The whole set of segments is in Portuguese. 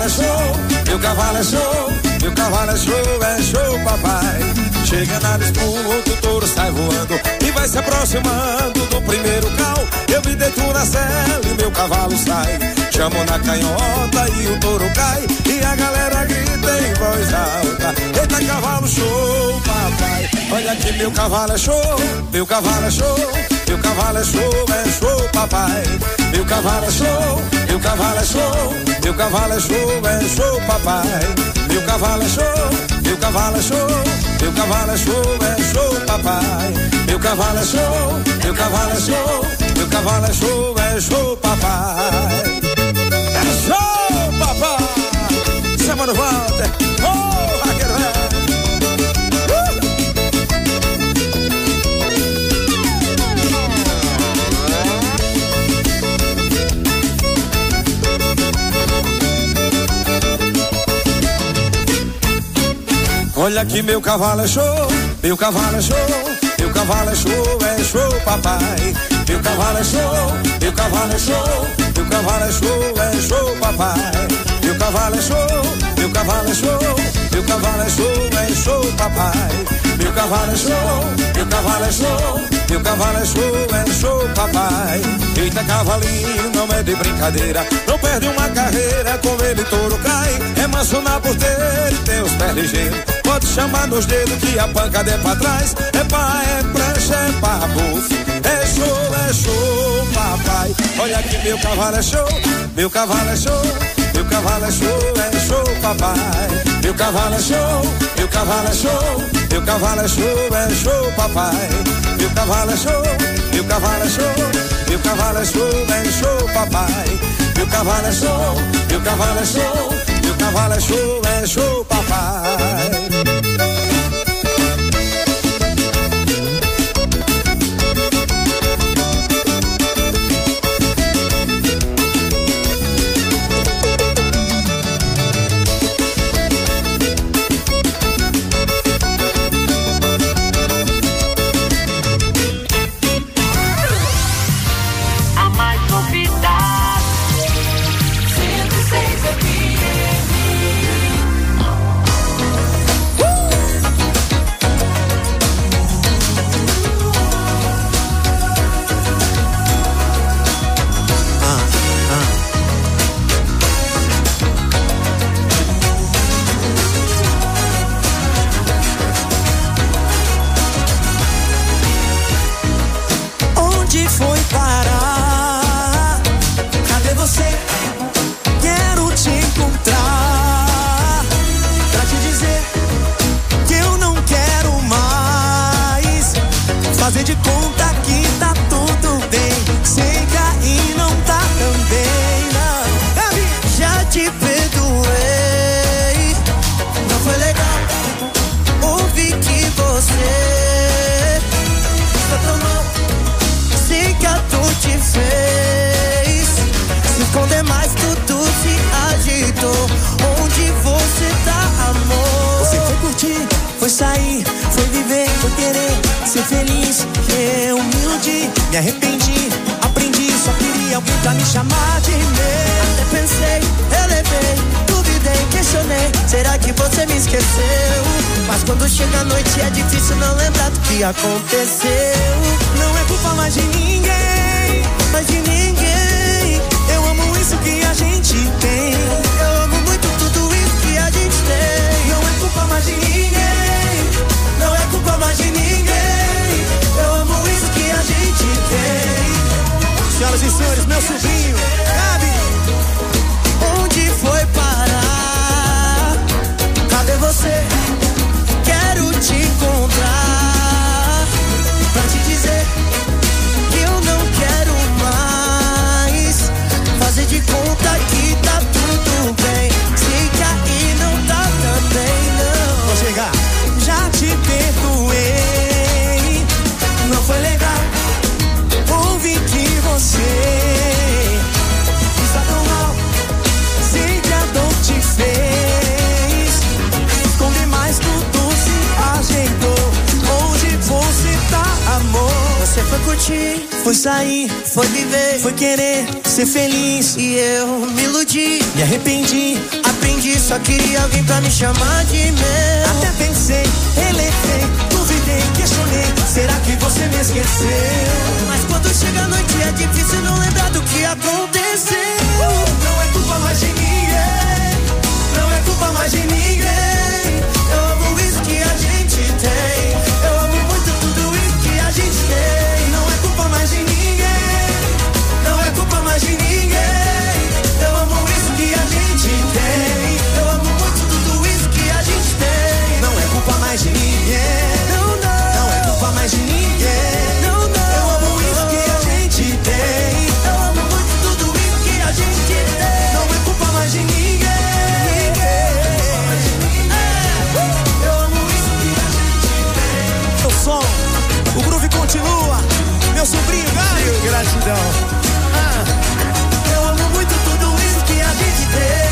cavalo é show, meu cavalo é show, meu cavalo é show, papai. Chega na disputa, o touro sai voando e vai se aproximando do primeiro cal. Eu me deito na cela e meu cavalo sai. Chamo na canhota e o touro cai e a galera grita em voz alta: eita, cavalo show, papai. Olha aqui, meu cavalo é show, meu cavalo é show, meu cavalo é show, papai. Meu cavalo é show, meu cavalo é show, meu cavalo é show, papai. Meu cavalo é show, meu cavalo é show, meu cavalo é show, papai. Meu cavalo é show, meu cavalo é show, meu cavalo é show, papai. É show, papai. Semana Walter, oh, vaqueiro velho. Olha que meu cavalo é show, meu cavalo é show, meu cavalo é show, papai. Meu cavalo é show, meu cavalo é show, meu cavalo é show, papai. Meu cavalo é show, meu cavalo é show, meu cavalo é show, papai. Meu cavalo é show, meu cavalo é show, meu cavalo é show, papai. Eita, cavalinho, não é de brincadeira, não perde uma carreira, com ele touro cai. É manso na porteira e tem os pés ligeiros. Pode chamar nos dedos que a pancada é pra trás. É pá, é prancha, é pá, bufo. É show, papai. Olha aqui, meu cavalo é show, meu cavalo é show, meu cavalo é show, papai. Meu cavalo é show, meu cavalo é show, meu cavalo é show, papai. Meu cavalo é show, meu cavalo é show, meu cavalo é show, papai. Meu cavalo é show, meu cavalo é show, meu cavalo é show, papai. Fazer de conta que tá tudo bem, sem cair não tá também, não. Já te perdoei, não foi legal. Ouvi que você está tão mal, sei que a dor te fez se esconder mais, tudo se agitou. Onde você tá, amor? Você foi curtir, foi sair, foi viver, foi querer ser feliz. Eu me iludi, me arrependi, aprendi, só queria alguém pra me chamar de meu. Até pensei, relevei, duvidei, questionei, será que você me esqueceu? Mas quando chega a noite é difícil não lembrar do que aconteceu. Não é culpa mais de ninguém, mais de ninguém. Eu amo isso que a gente tem, eu amo muito tudo isso que a gente tem. Não é culpa mais de ninguém, não é culpa mais de ninguém. Eu amo isso que a gente tem. Senhoras e senhores, meu sobrinho, Gabi. Onde foi parar? Cadê você? Quero te encontrar pra te dizer que eu não quero mais fazer de conta que tá tudo bem. Se cair não tá também, não. Vou chegar. Já te perdoei, não foi legal. Ouvi que você está tão mal, sei que a dor te fez esconder mais, tudo se ajeitou. Onde você tá, amor? Você foi curtir, foi sair, foi viver, foi querer ser feliz. E eu me iludi, me arrependi, Só queria alguém pra me chamar de meu. Até pensei, relevei, duvidei, questionei. Será que você me esqueceu? Mas quando chega a noite é difícil não lembrar do que aconteceu. Não é culpa mais de ninguém. Não é culpa mais de ninguém. Eu amo isso que a gente tem. Eu amo muito tudo isso que a gente tem. Não é culpa mais de ninguém. Não é culpa mais de ninguém. Eu amo isso que a gente tem. Eu amo muito tudo isso que a gente tem. Não é culpa mais de ninguém. Não, não. Não é culpa mais de ninguém. Não, não. Eu amo isso que a gente tem. Eu amo muito tudo isso que a gente tem. Não é culpa mais de ninguém. Som, o groove continua, meu sobrinho Gaio, gratidão. Eu amo muito tudo isso que a gente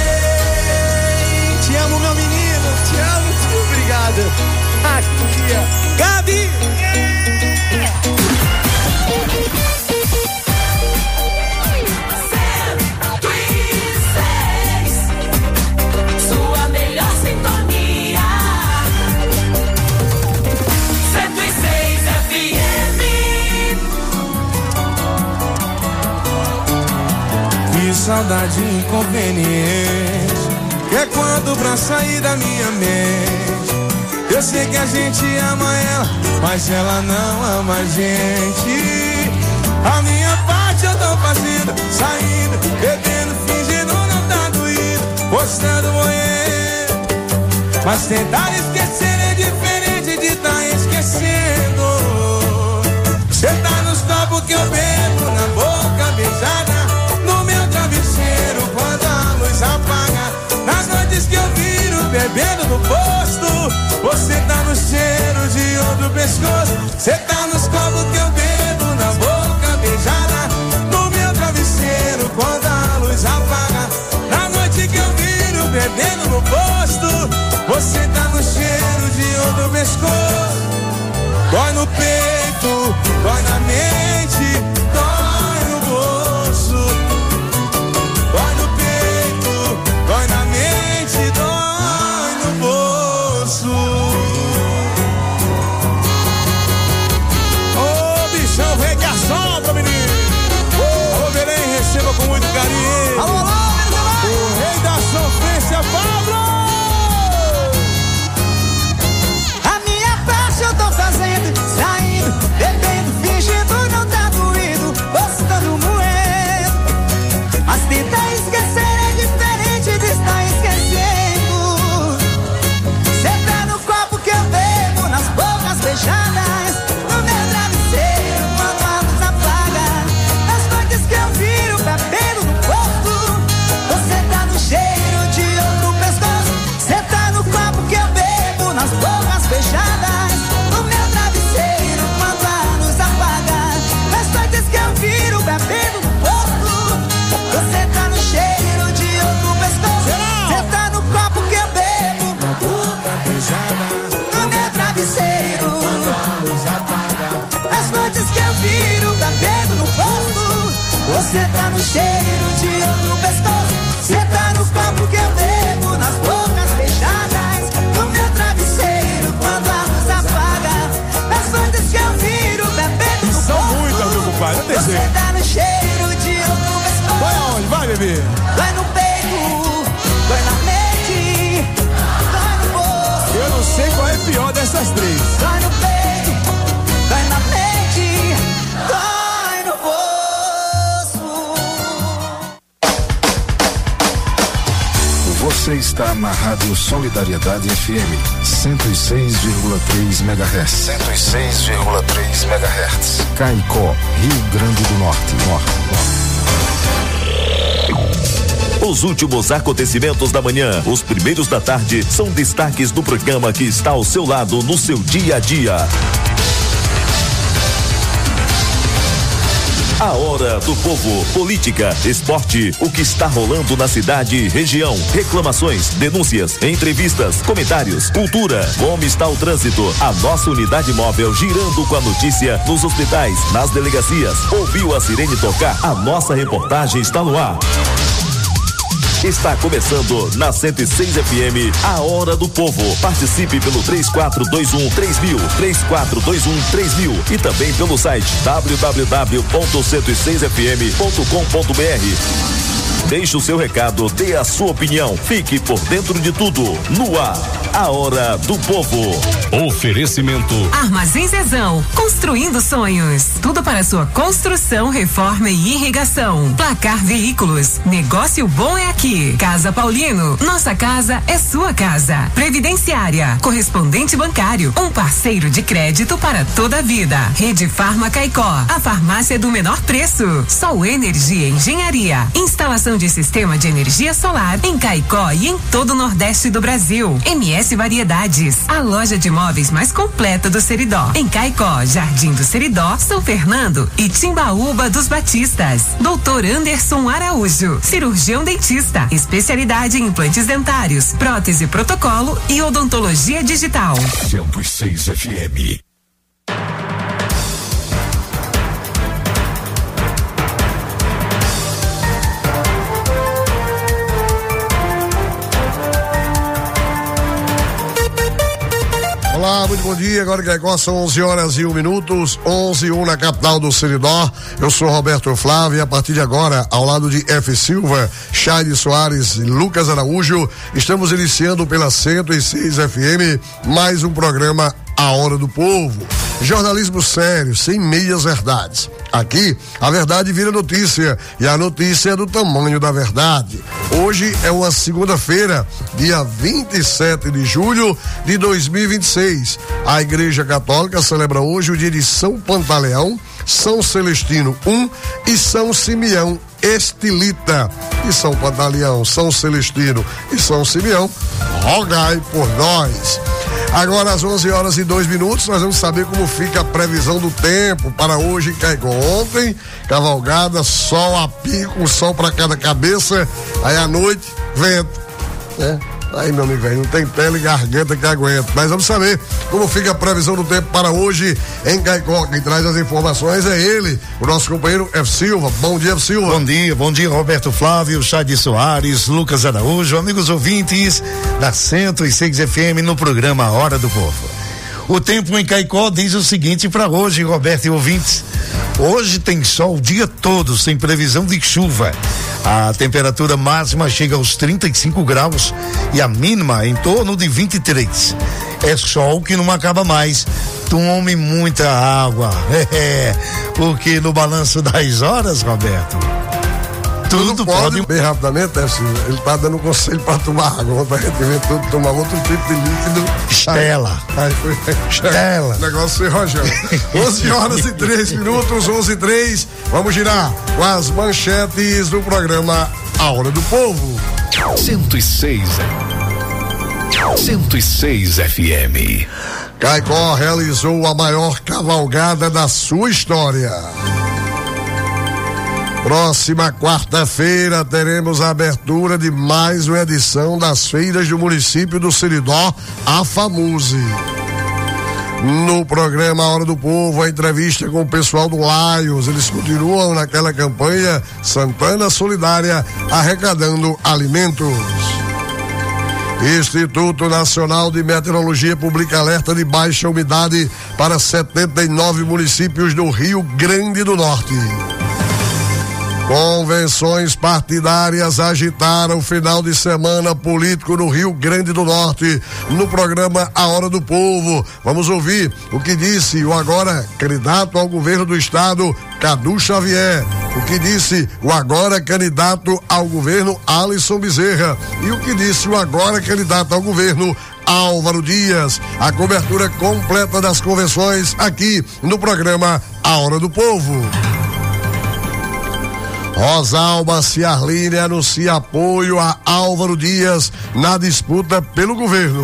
tem. Te amo, meu menino, te amo, tio, obrigado. Aqui, ó. Gabi! Sua melhor sintonia. 106 FM. Que saudade inconveniente, que é quando pra sair da minha mente. Eu sei que a gente ama ela, mas ela não ama a gente. A minha parte eu tô fazendo, saindo, bebendo, fingindo não tá doído, postando morrendo. Mas tentar esquecer é diferente de tá esquecendo. Cê tá nos copos que eu bebo, na boca beijada, no meu travesseiro quando a luz apaga. Nas noites que eu viro bebendo no posto, você tá no cheiro de outro pescoço. Cê tá nos copos que eu bebo, na boca beijada, no meu travesseiro quando a luz apaga. Na noite que eu viro bebendo no posto, você tá no cheiro de outro pescoço. Dói no peito, dói na mente, dói no bolso. Dói no peito, dói na mente, dói no bolso. Ô, bichão, regue a sombra, menino. Ô, Belém, receba com muito carinho. Alô, alô, O rei da sofrência, Pablo. A minha parte eu tô fazendo, saindo, bebendo, fingindo não tá doído, postando moendo. Mas tentar esquecer é diferente de estar esquecendo. Cê tá no copo que eu bebo, nas bocas beijadas, no meu travesseiro quando a luz apaga. Nas noites que eu viro bebendo no posto, você tá no cheiro de outro pescoço. Cê tá no copo que eu bebo, nas bocas beijadas, no meu travesseiro quando a luz apaga. Nas noites que eu viro bebendo no posto, você tá no cheiro de outro pescoço. Cê tá no copo que eu bebo, na boca beijada, no meu travesseiro quando a luz apaga. Nas noites que eu viro bebendo no posto, você tá no cheiro de outro pescoço. Cê tá no copo que eu bebo, nas bocas beijadas, no meu travesseiro quando a luz apaga. Nas noites que eu viro bebendo no São posto, muitas, meu compadre, não tem você jeito. tá no cheiro de outro pescoço. Vai aonde? Vai, bebê. Dói no peito, dói na mente, dói no bolso. Eu não sei qual é pior dessas três. Dói no peito, dói na mente, dói no bolso. Você está na Rádio Solidariedade FM 106,3 MHz. 106,3 MHz. Caicó, Rio Grande do Norte. Os últimos acontecimentos da manhã, os primeiros da tarde, são destaques do programa que está ao seu lado no seu dia a dia. A Hora do Povo, política, esporte, o que está rolando na cidade e região, reclamações, denúncias, entrevistas, comentários, cultura, como está o trânsito, a nossa unidade móvel girando com a notícia nos hospitais, nas delegacias. Ouviu a sirene tocar? A nossa reportagem está no ar. Está começando na 106 FM, a Hora do Povo. Participe pelo 3421-3000, 3421-3000 e também pelo site www.106fm.com.br. Deixe o seu recado, dê a sua opinião, fique por dentro de tudo. No ar, a Hora do Povo. Oferecimento Armazém Zezão, construindo sonhos. Tudo para sua construção, reforma e irrigação. Placar Veículos, negócio bom é aqui. Casa Paulino, nossa casa é sua casa. Previdenciária, correspondente bancário, um parceiro de crédito para toda a vida. Rede Farma Caicó, a farmácia do menor preço. Sol Energia Engenharia, instalação de sistema de energia solar em Caicó e em todo o Nordeste do Brasil. MS Variedades, a loja de móveis mais completa do Seridó. Em Caicó, Jardim do Seridó, São Fernando e Timbaúba dos Batistas. Doutor Anderson Araújo, cirurgião dentista, especialidade em implantes dentários, prótese protocolo e odontologia digital. 106 FM. Olá, muito bom dia. Agora em Caicó são 11h01, 11h01 na capital do Seridó. Eu sou Roberto Flávio e a partir de agora, ao lado de F. Silva, Chay Soares e Lucas Araújo, estamos iniciando pela 106 FM mais um programa A Hora do Povo. Jornalismo sério, sem meias verdades. Aqui, a verdade vira notícia e a notícia é do tamanho da verdade. Hoje é uma segunda-feira, dia 27 de julho de 2026. A Igreja Católica celebra hoje o dia de São Pantaleão, São Celestino I e São Simeão Estilita. E São Pantaleão, São Celestino e São Simeão, rogai por nós. Agora às 11h02, nós vamos saber como fica a previsão do tempo para hoje em Caicó. Ontem, cavalgada, sol a pico, sol para cada cabeça, aí à noite, vento, né? Aí, meu amigo, não tem pele e garganta que aguenta. Mas vamos saber como fica a previsão do tempo para hoje em Caicó. Quem traz as informações é ele, o nosso companheiro F. Silva. Bom dia, F. Silva. Bom dia, Roberto Flávio, Chay Soares, Lucas Araújo, amigos ouvintes da 106 FM no programa A Hora do Povo. O tempo em Caicó diz o seguinte para hoje, Roberto e ouvintes. Hoje tem sol o dia todo, sem previsão de chuva. A temperatura máxima chega aos 35 graus e a mínima em torno de 23. É sol que não acaba mais. Tome muita água. Porque no balanço das horas, Roberto, tudo pode. Bem rapidamente, ele tá dando um conselho para tomar água, pra gente ver tudo, tomar outro tipo de líquido. Estela. Estela. O negócio foi rojão. 11h03, 11h03. Vamos girar com as manchetes do programa A Hora do Povo. 106 FM. Caicó realizou a maior cavalgada da sua história. Próxima quarta-feira teremos a abertura de mais uma edição das feiras do município do Seridó, a FAMUSE. No programa A Hora do Povo, a entrevista com o pessoal do Laios. Eles continuam naquela campanha Santana Solidária, arrecadando alimentos. Instituto Nacional de Meteorologia publica alerta de baixa umidade para 79 municípios do Rio Grande do Norte. Convenções partidárias agitaram o final de semana político no Rio Grande do Norte. No programa A Hora do Povo, vamos ouvir o que disse o agora candidato ao governo do estado, Cadu Xavier. O que disse o agora candidato ao governo, Alisson Bezerra. E o que disse o agora candidato ao governo, Álvaro Dias. A cobertura completa das convenções aqui no programa A Hora do Povo. Rosalba Ciarline anuncia apoio a Álvaro Dias na disputa pelo governo.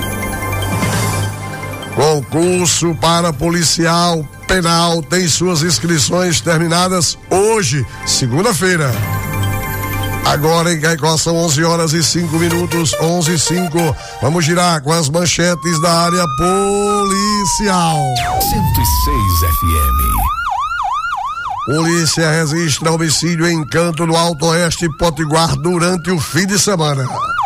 Concurso para policial penal tem suas inscrições terminadas hoje, segunda-feira. Agora em Caicó são 11h05, 11h05. Vamos girar com as manchetes da área policial. 106 FM. Polícia registra homicídio em Canto do Alto Oeste Potiguar durante o fim de semana.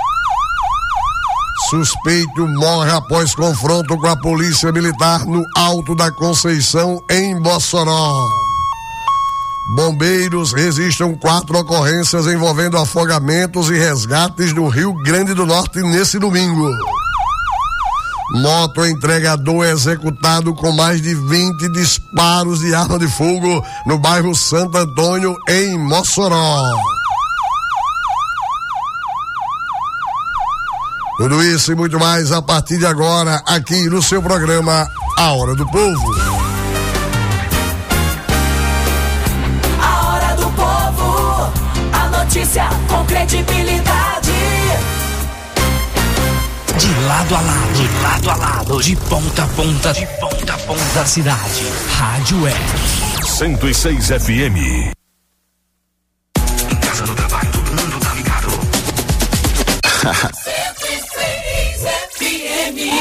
Suspeito morre após confronto com a polícia militar no Alto da Conceição, em Mossoró. Bombeiros registram 4 ocorrências envolvendo afogamentos e resgates no Rio Grande do Norte nesse domingo. Moto entregador executado com mais de 20 disparos de arma de fogo no bairro Santo Antônio, em Mossoró. Tudo isso e muito mais a partir de agora, aqui no seu programa A Hora do Povo. A Hora do Povo, a notícia com credibilidade. De lado a lado, de lado a lado, de ponta a ponta, de ponta a ponta da cidade. Rádio Web 106 FM. Em casa, no trabalho, todo mundo tá ligado. 106 FM.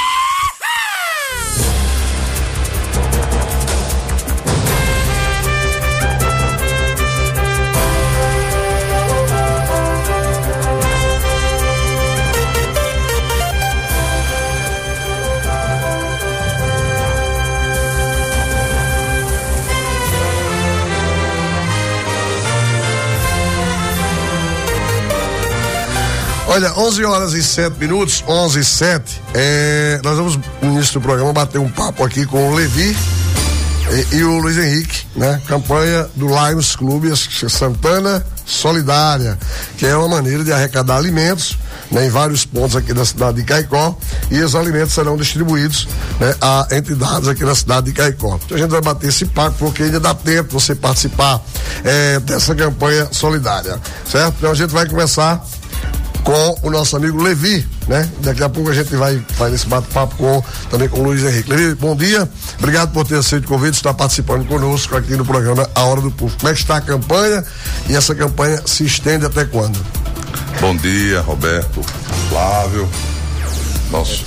Olha, 11 horas e 7 minutos, 11 e 7. Nós vamos, no início do programa, bater um papo aqui com o Levi e o Luiz Henrique, né? Campanha do Lions Clube Santana Solidária, que é uma maneira de arrecadar alimentos, né, em vários pontos aqui da cidade de Caicó, e os alimentos serão distribuídos, né, a entidades aqui na cidade de Caicó. Então a gente vai bater esse papo porque ainda dá tempo de você participar dessa campanha solidária, certo? Então a gente vai começar com o nosso amigo Levi, né? Daqui a pouco a gente vai fazer esse bate-papo também com o Luiz Henrique. Levi, bom dia, obrigado por ter aceito o convite, estar participando conosco aqui no programa A Hora do Povo. Como é que está a campanha e essa campanha se estende até quando? Bom dia, Roberto, Flávio, nosso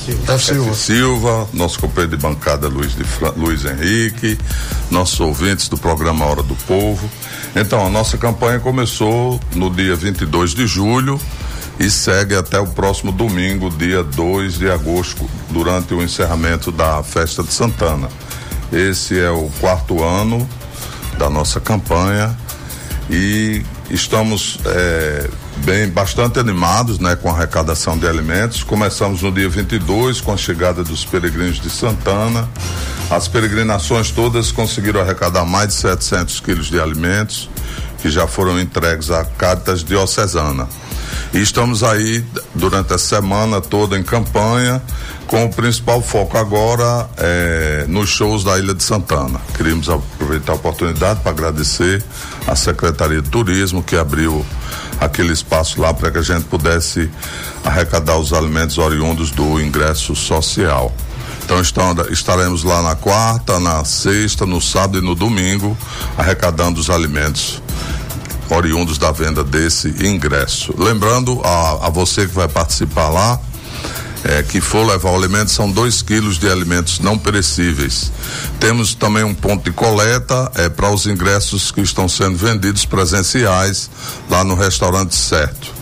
Silva, nosso companheiro de bancada Luiz Henrique, nossos ouvintes do programa A Hora do Povo. Então, a nossa campanha começou no dia 22 de julho e segue até o próximo domingo, dia 2 de agosto, durante o encerramento da Festa de Santana. Esse é o 4º ano da nossa campanha e estamos bastante animados, né, com a arrecadação de alimentos. Começamos no dia 22 com a chegada dos peregrinos de Santana. As peregrinações todas conseguiram arrecadar mais de 700 quilos de alimentos que já foram entregues à Cáritas Diocesana. E estamos aí durante a semana toda em campanha, com o principal foco agora nos shows da Ilha de Santana. Queríamos aproveitar a oportunidade para agradecer à Secretaria de Turismo que abriu aquele espaço lá para que a gente pudesse arrecadar os alimentos oriundos do ingresso social. Então estaremos lá na quarta, na sexta, no sábado e no domingo arrecadando os alimentos oriundos da venda desse ingresso. Lembrando a você que vai participar lá, que for levar o alimento, são 2 quilos de alimentos não perecíveis. Temos também um ponto de coleta para os ingressos que estão sendo vendidos presenciais lá no restaurante Certo.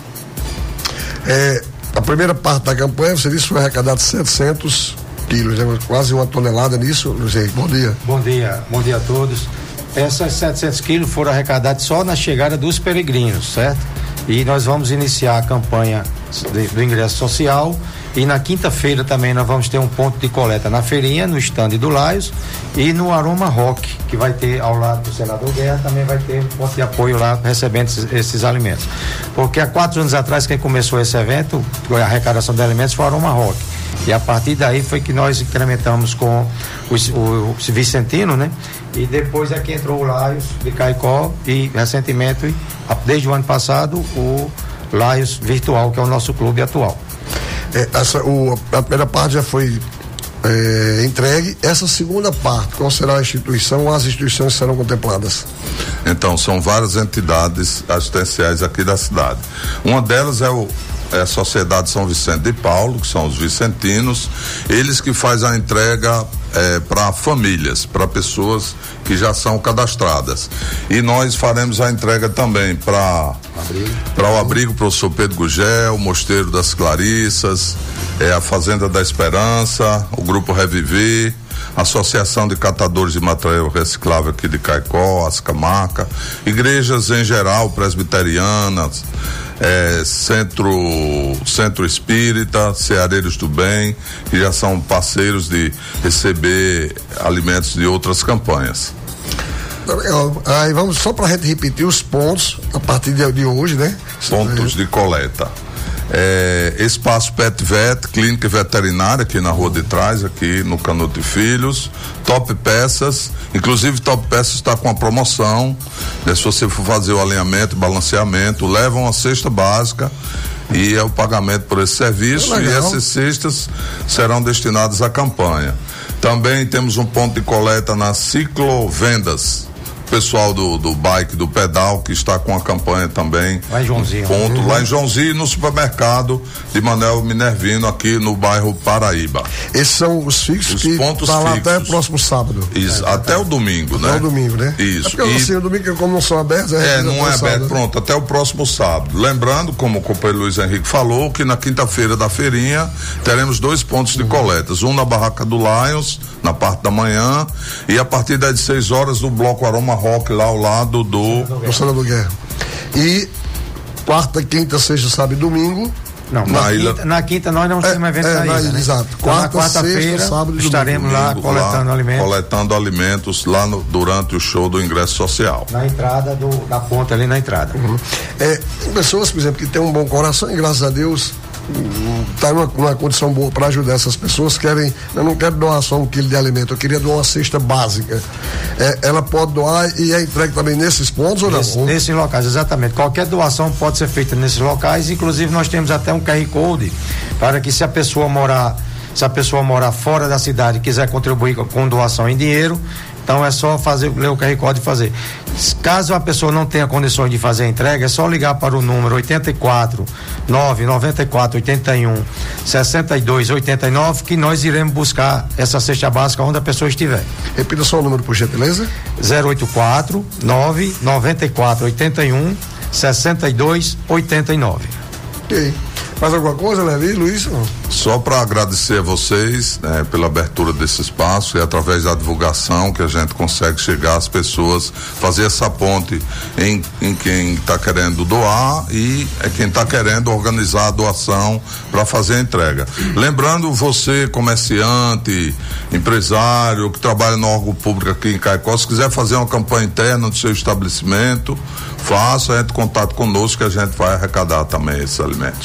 A primeira parte da campanha, você disse que foi arrecadado 700 quilos, né? Quase 1 tonelada nisso. Luiz Henrique, bom dia. Bom dia a todos. Essas 700 quilos foram arrecadados só na chegada dos peregrinos, certo? E nós vamos iniciar a campanha do ingresso social e na quinta-feira também nós vamos ter um ponto de coleta na feirinha, no estande do Laios e no Aroma Rock, que vai ter ao lado do Senador Guerra, também vai ter um ponto de apoio lá recebendo esses alimentos. Porque há 4 anos atrás quem começou esse evento, a arrecadação de alimentos, foi o Aroma Rock. E a partir daí foi que nós incrementamos com o Vicentino, né? E depois é que entrou o Laios de Caicó e recentemente, desde o ano passado, o Laios Virtual, que é o nosso clube atual. A primeira parte já foi entregue. Essa segunda parte, qual será a instituição ou as instituições serão contempladas? Então, são várias entidades assistenciais aqui da cidade. Uma delas é o é a Sociedade São Vicente de Paulo, que são os vicentinos, eles que fazem a entrega para famílias, para pessoas que já são cadastradas. E nós faremos a entrega também para o abrigo Professor Pedro Gugel, o Mosteiro das Clarissas, a Fazenda da Esperança, o Grupo Reviver, a Associação de Catadores de Material Reciclável aqui de Caicó, Ascamaca, igrejas em geral, presbiterianas, Centro Espírita, Ceareiros do Bem, que já são parceiros de receber alimentos de outras campanhas. Aí vamos só para a gente repetir os pontos a partir de hoje, né? Pontos de coleta. Espaço Pet Vet, clínica veterinária aqui na rua de trás, aqui no Canuto e Filhos. Top Peças, inclusive Top Peças está com uma promoção, né? Se você for fazer o alinhamento, balanceamento, leva uma cesta básica e é o pagamento por esse serviço, e essas cestas serão destinadas à campanha. Também temos um ponto de coleta na Ciclovendas, pessoal do bike, do pedal, que está com a campanha também. Lá em Joãozinho. Lá em Joãozinho, no supermercado de Manuel Minervino, aqui no bairro Paraíba. Esses são os fixos, os que pontos tá lá fixos. Até o próximo sábado. Isso, até o domingo, né? Até o domingo, né? Isso. Porque assim, o domingo, como não são abertos, não é aberto, pronto, até o próximo sábado. Lembrando, como o companheiro Luiz Henrique falou, que na quinta-feira da feirinha teremos 2 pontos de coletas, um na Barraca do Lions, na parte da manhã, e a partir das 6 horas no Bloco Aroma Rock, lá ao lado do Senador Guerra. E quarta, quinta, sexta, sábado e domingo. Não, na quinta nós não temos evento ainda, né? Exato. Então, na quarta-feira estaremos lá coletando alimentos. Coletando alimentos lá durante o show do ingresso social. Na entrada da ponta ali na entrada. Tem pessoas, por exemplo, que têm um bom coração e graças a Deus está numa condição boa para ajudar essas pessoas. Eu não quero doar só 1 quilo de alimento, eu queria doar uma cesta básica. Ela pode doar e é entregue também nesses pontos ou não? Nesses locais, exatamente. Qualquer doação pode ser feita nesses locais, inclusive nós temos até um QR Code para que se a pessoa morar fora da cidade e quiser contribuir com doação em dinheiro, então é só ler o QR Code e fazer. Caso a pessoa não tenha condições de fazer a entrega, é só ligar para o número 84 994 81 62 89 que nós iremos buscar essa cesta básica onde a pessoa estiver. Repita só o número, por gentileza. 084 994 81 62 89. Ok. Mais alguma coisa, Levi, Luiz? Só para agradecer a vocês, né, pela abertura desse espaço, e através da divulgação que a gente consegue chegar às pessoas, fazer essa ponte em quem está querendo doar e quem está querendo organizar a doação para fazer a entrega. Lembrando, você, comerciante, empresário que trabalha no órgão público aqui em Caicó, se quiser fazer uma campanha interna do seu estabelecimento, faça, entre em contato conosco que a gente vai arrecadar também esses alimentos.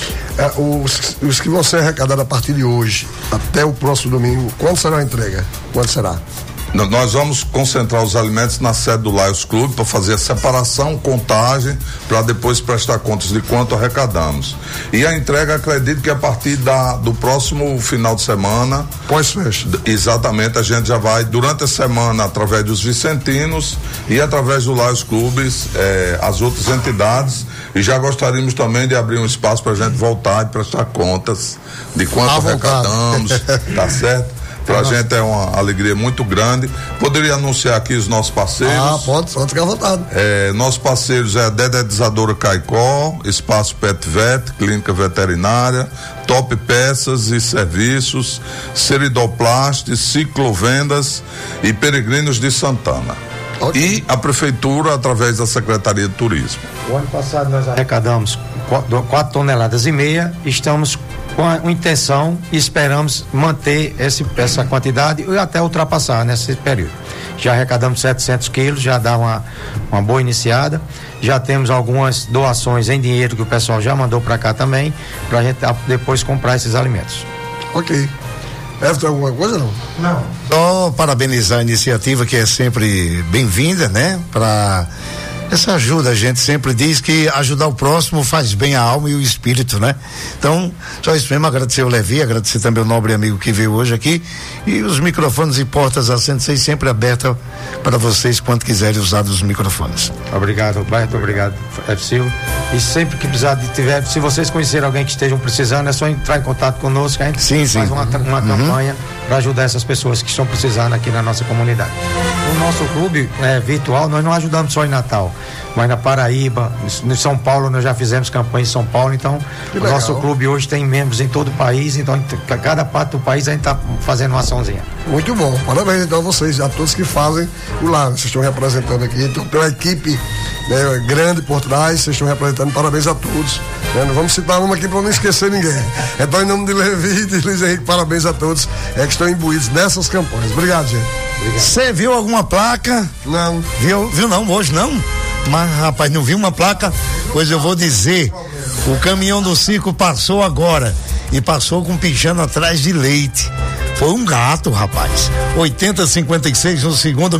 Os que vão ser arrecadados a partir de hoje até o próximo domingo, quando será a entrega? Quando será? Nós vamos concentrar os alimentos na sede do Lions Clube para fazer a separação, contagem, para depois prestar contas de quanto arrecadamos. E a entrega, acredito que a partir do próximo final de semana. Pós-fecha. Exatamente, a gente já vai, durante a semana, através dos vicentinos e através do Lions Clubes, as outras entidades. E já gostaríamos também de abrir um espaço para a gente voltar e prestar contas de quanto arrecadamos, tá certo? Pra gente é uma alegria muito grande. Poderia anunciar aqui os nossos parceiros. Pode ficar à vontade. Nossos parceiros é a Dedetizadora Caicó, Espaço Pet Vet, Clínica Veterinária, Top Peças e Serviços, Seridoplast, Ciclovendas e Peregrinos de Santana. Okay. E a Prefeitura, através da Secretaria de Turismo. O ano passado nós arrecadamos 4,5 toneladas. Estamos com a intenção e esperamos manter essa quantidade e até ultrapassar nesse período. Já arrecadamos 700 quilos, já dá uma boa iniciada. Já temos algumas doações em dinheiro que o pessoal já mandou para cá também, para a gente depois comprar esses alimentos. Ok. Tem alguma coisa, não? Não. Só parabenizar a iniciativa, que é sempre bem-vinda, né? Para essa ajuda, a gente sempre diz que ajudar o próximo faz bem a alma e o espírito, né? Então, só isso mesmo, agradecer o Levi, agradecer também o nobre amigo que veio hoje aqui, e os microfones e portas da 106 sempre abertas para vocês quando quiserem usar os microfones. Obrigado, Roberto, obrigado, F. Silva, e sempre que precisar se vocês conhecerem alguém que estejam precisando, é só entrar em contato conosco, a gente faz uma campanha para ajudar essas pessoas que estão precisando aqui na nossa comunidade. O nosso clube virtual, nós não ajudamos só em Natal, mas na Paraíba, em São Paulo, nós já fizemos campanha em São Paulo, então o nosso clube hoje tem membros em todo o país, então cada parte do país a gente está fazendo uma açãozinha. Muito bom, parabéns então a vocês, a todos que fazem o lado, vocês estão representando aqui, então pela equipe grande por trás, vocês estão representando, parabéns a todos, né? Vamos citar uma aqui para não esquecer ninguém, então em nome de Levi e de Luiz Henrique, parabéns a todos que estão imbuídos nessas campanhas. Obrigado, gente. Você viu alguma placa? Não. Viu não, hoje não? Mas rapaz, não viu uma placa? Pois eu vou dizer, o caminhão do circo passou agora e passou com pichando atrás de leite. Foi um gato, rapaz. 8056 no segundo,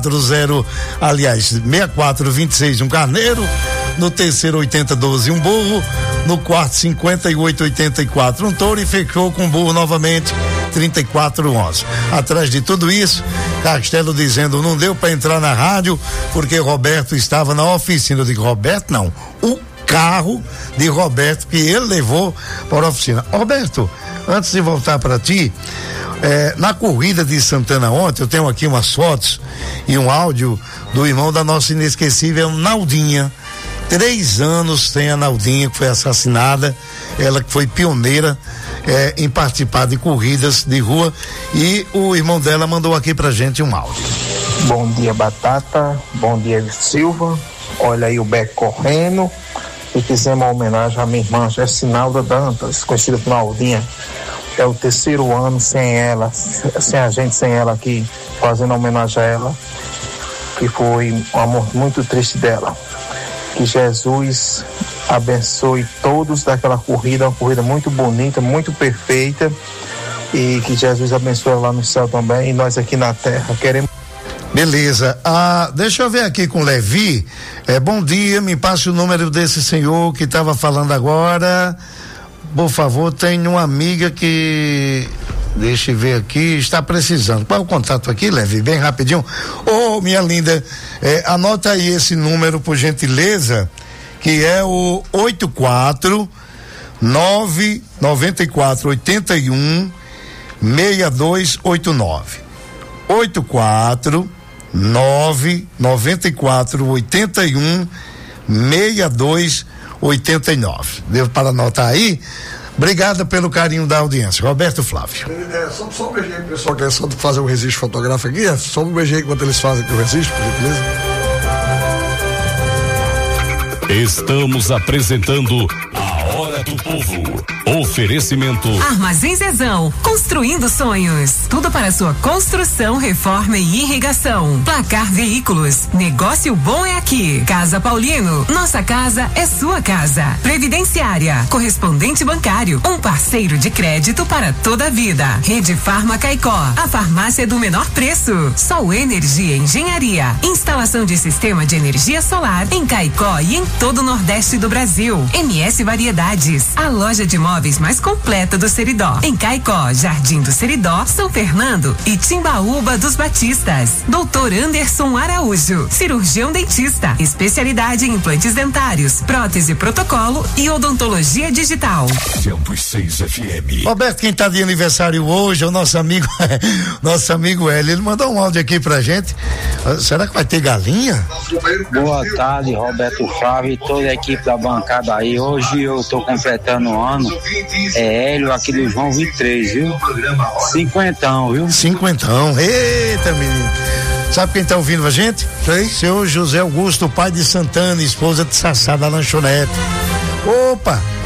6426 um carneiro, no terceiro 8012 um burro, no quarto 5884 um touro e fechou com burro novamente 3411. Atrás de tudo isso, Castelo dizendo não deu para entrar na rádio porque Roberto estava na oficina. Eu digo, Roberto não, o carro de Roberto que ele levou para a oficina. Roberto, antes de voltar para ti, na corrida de Santana ontem, eu tenho aqui umas fotos e um áudio do irmão da nossa inesquecível Naldinha. 3 anos tem a Naldinha, que foi assassinada, ela que foi pioneira em participar de corridas de rua, e o irmão dela mandou aqui pra gente um áudio. Bom dia, Batata, bom dia, Silva, olha aí o Beco correndo, e fizemos uma homenagem à minha irmã Gessinalda Dantas, conhecida por Naldinha. É o 3º ano sem ela, sem a gente, sem ela aqui, fazendo homenagem a ela, que foi um amor muito triste dela. Que Jesus abençoe todos daquela corrida, uma corrida muito bonita, muito perfeita, e que Jesus abençoe lá no céu também, e nós aqui na terra queremos. Beleza, deixa eu ver aqui com o Levi. Bom dia, me passe o número desse senhor que estava falando agora, por favor. Tem uma amiga que, deixa eu ver aqui, está precisando. Qual é o contato aqui, Levi? Bem rapidinho. Minha linda, anota aí esse número, por gentileza, que é o 84-994-81 6289. 84-994-81 6289. Deu para anotar aí? Obrigado pelo carinho da audiência. Roberto Flávio. Só um beijinho, pessoal, que é só fazer um registro fotográfico aqui, só um beijinho enquanto eles fazem aqui o registro, por gentileza. Estamos apresentando a Hora do Povo. Oferecimento Armazém Zezão, construindo sonhos. Tudo para sua construção, reforma e irrigação. Placar Veículos, negócio bom é aqui. Casa Paulino, nossa casa é sua casa. Previdenciária, correspondente bancário, um parceiro de crédito para toda a vida. Rede Farma Caicó, a farmácia do menor preço. Sol Energia Engenharia, instalação de sistema de energia solar em Caicó e em todo o Nordeste do Brasil. MS Variedades, a loja de móveis mais completa do Seridó. Em Caicó, Jardim do Seridó, São Fernando e Timbaúba dos Batistas. Doutor Anderson Araújo, cirurgião dentista, especialidade em implantes dentários, prótese protocolo e odontologia digital. 106 FM. Roberto, quem está de aniversário hoje é o nosso amigo Hélio. Ele mandou um áudio aqui pra gente. Será que vai ter galinha? Boa tarde, Roberto Flávio e toda a equipe da bancada aí. Hoje eu tô completando um ano. Hélio aqui do João 23, viu? 50, viu? 50. Eita, menino. Sabe quem tá ouvindo a gente? Sim. Seu José Augusto, pai de Santana, esposa de Sassá da Lanchonete. Opa,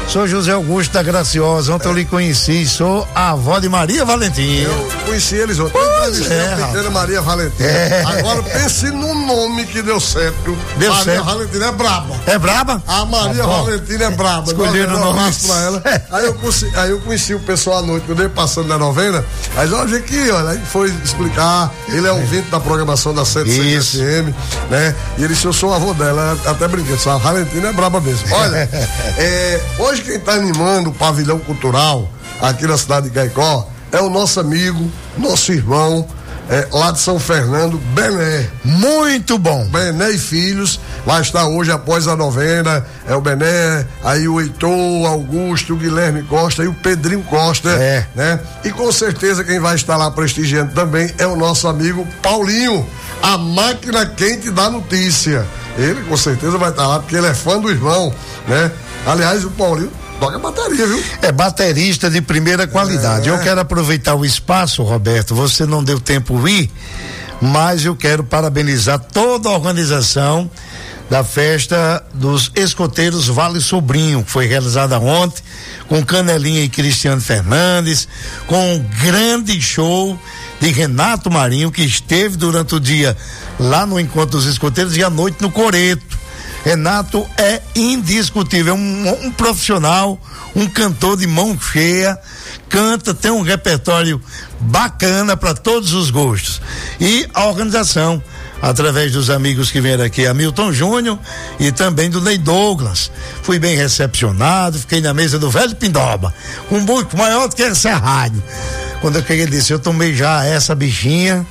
Sou José Augusto da Graciosa, ontem eu lhe conheci, sou a avó de Maria Valentim. Eu conheci eles ontem. Pequena Maria Valentim. Agora pense no nome que deu certo. Maria Valentim é braba. É braba? A Maria Valentim é braba. Escolheram o nome pra ela. Aí eu conheci o pessoal à noite, quando ele passando na novena. Aí olha aqui, olha, aí foi explicar. Ele é ouvinte da programação da 106 FM, né? E ele disse, eu sou o avô dela, até brinquei, a Valentina é braba mesmo. Olha, hoje quem está animando o pavilhão cultural aqui na cidade de Caicó é o nosso amigo, nosso irmão, lá de São Fernando, Bené. Muito bom. Bené e Filhos, vai estar hoje após a novena, o Bené, aí o Heitor, o Augusto, o Guilherme Costa e o Pedrinho Costa, né? E com certeza quem vai estar lá prestigiando também é o nosso amigo Paulinho, a máquina quente da notícia. Ele com certeza vai estar lá porque ele é fã do irmão, né? Aliás, o Paulinho toca bateria, viu? É baterista de primeira qualidade. Eu quero aproveitar o espaço, Roberto, você não deu tempo ir, mas eu quero parabenizar toda a organização da festa dos escoteiros Vale Sobrinho, que foi realizada ontem, com Canelinha e Cristiano Fernandes, com um grande show de Renato Marinho, que esteve durante o dia lá no Encontro dos Escoteiros e à noite no Coreto. Renato é indiscutível, é um profissional, um cantor de mão cheia, canta, tem um repertório bacana para todos os gostos. E a organização, através dos amigos que vieram aqui, Hamilton Júnior e também do Ney Douglas. Fui bem recepcionado, fiquei na mesa do velho Pindoba, um buco maior do que essa rádio. Quando eu cheguei, ele disse, eu tomei já essa bichinha.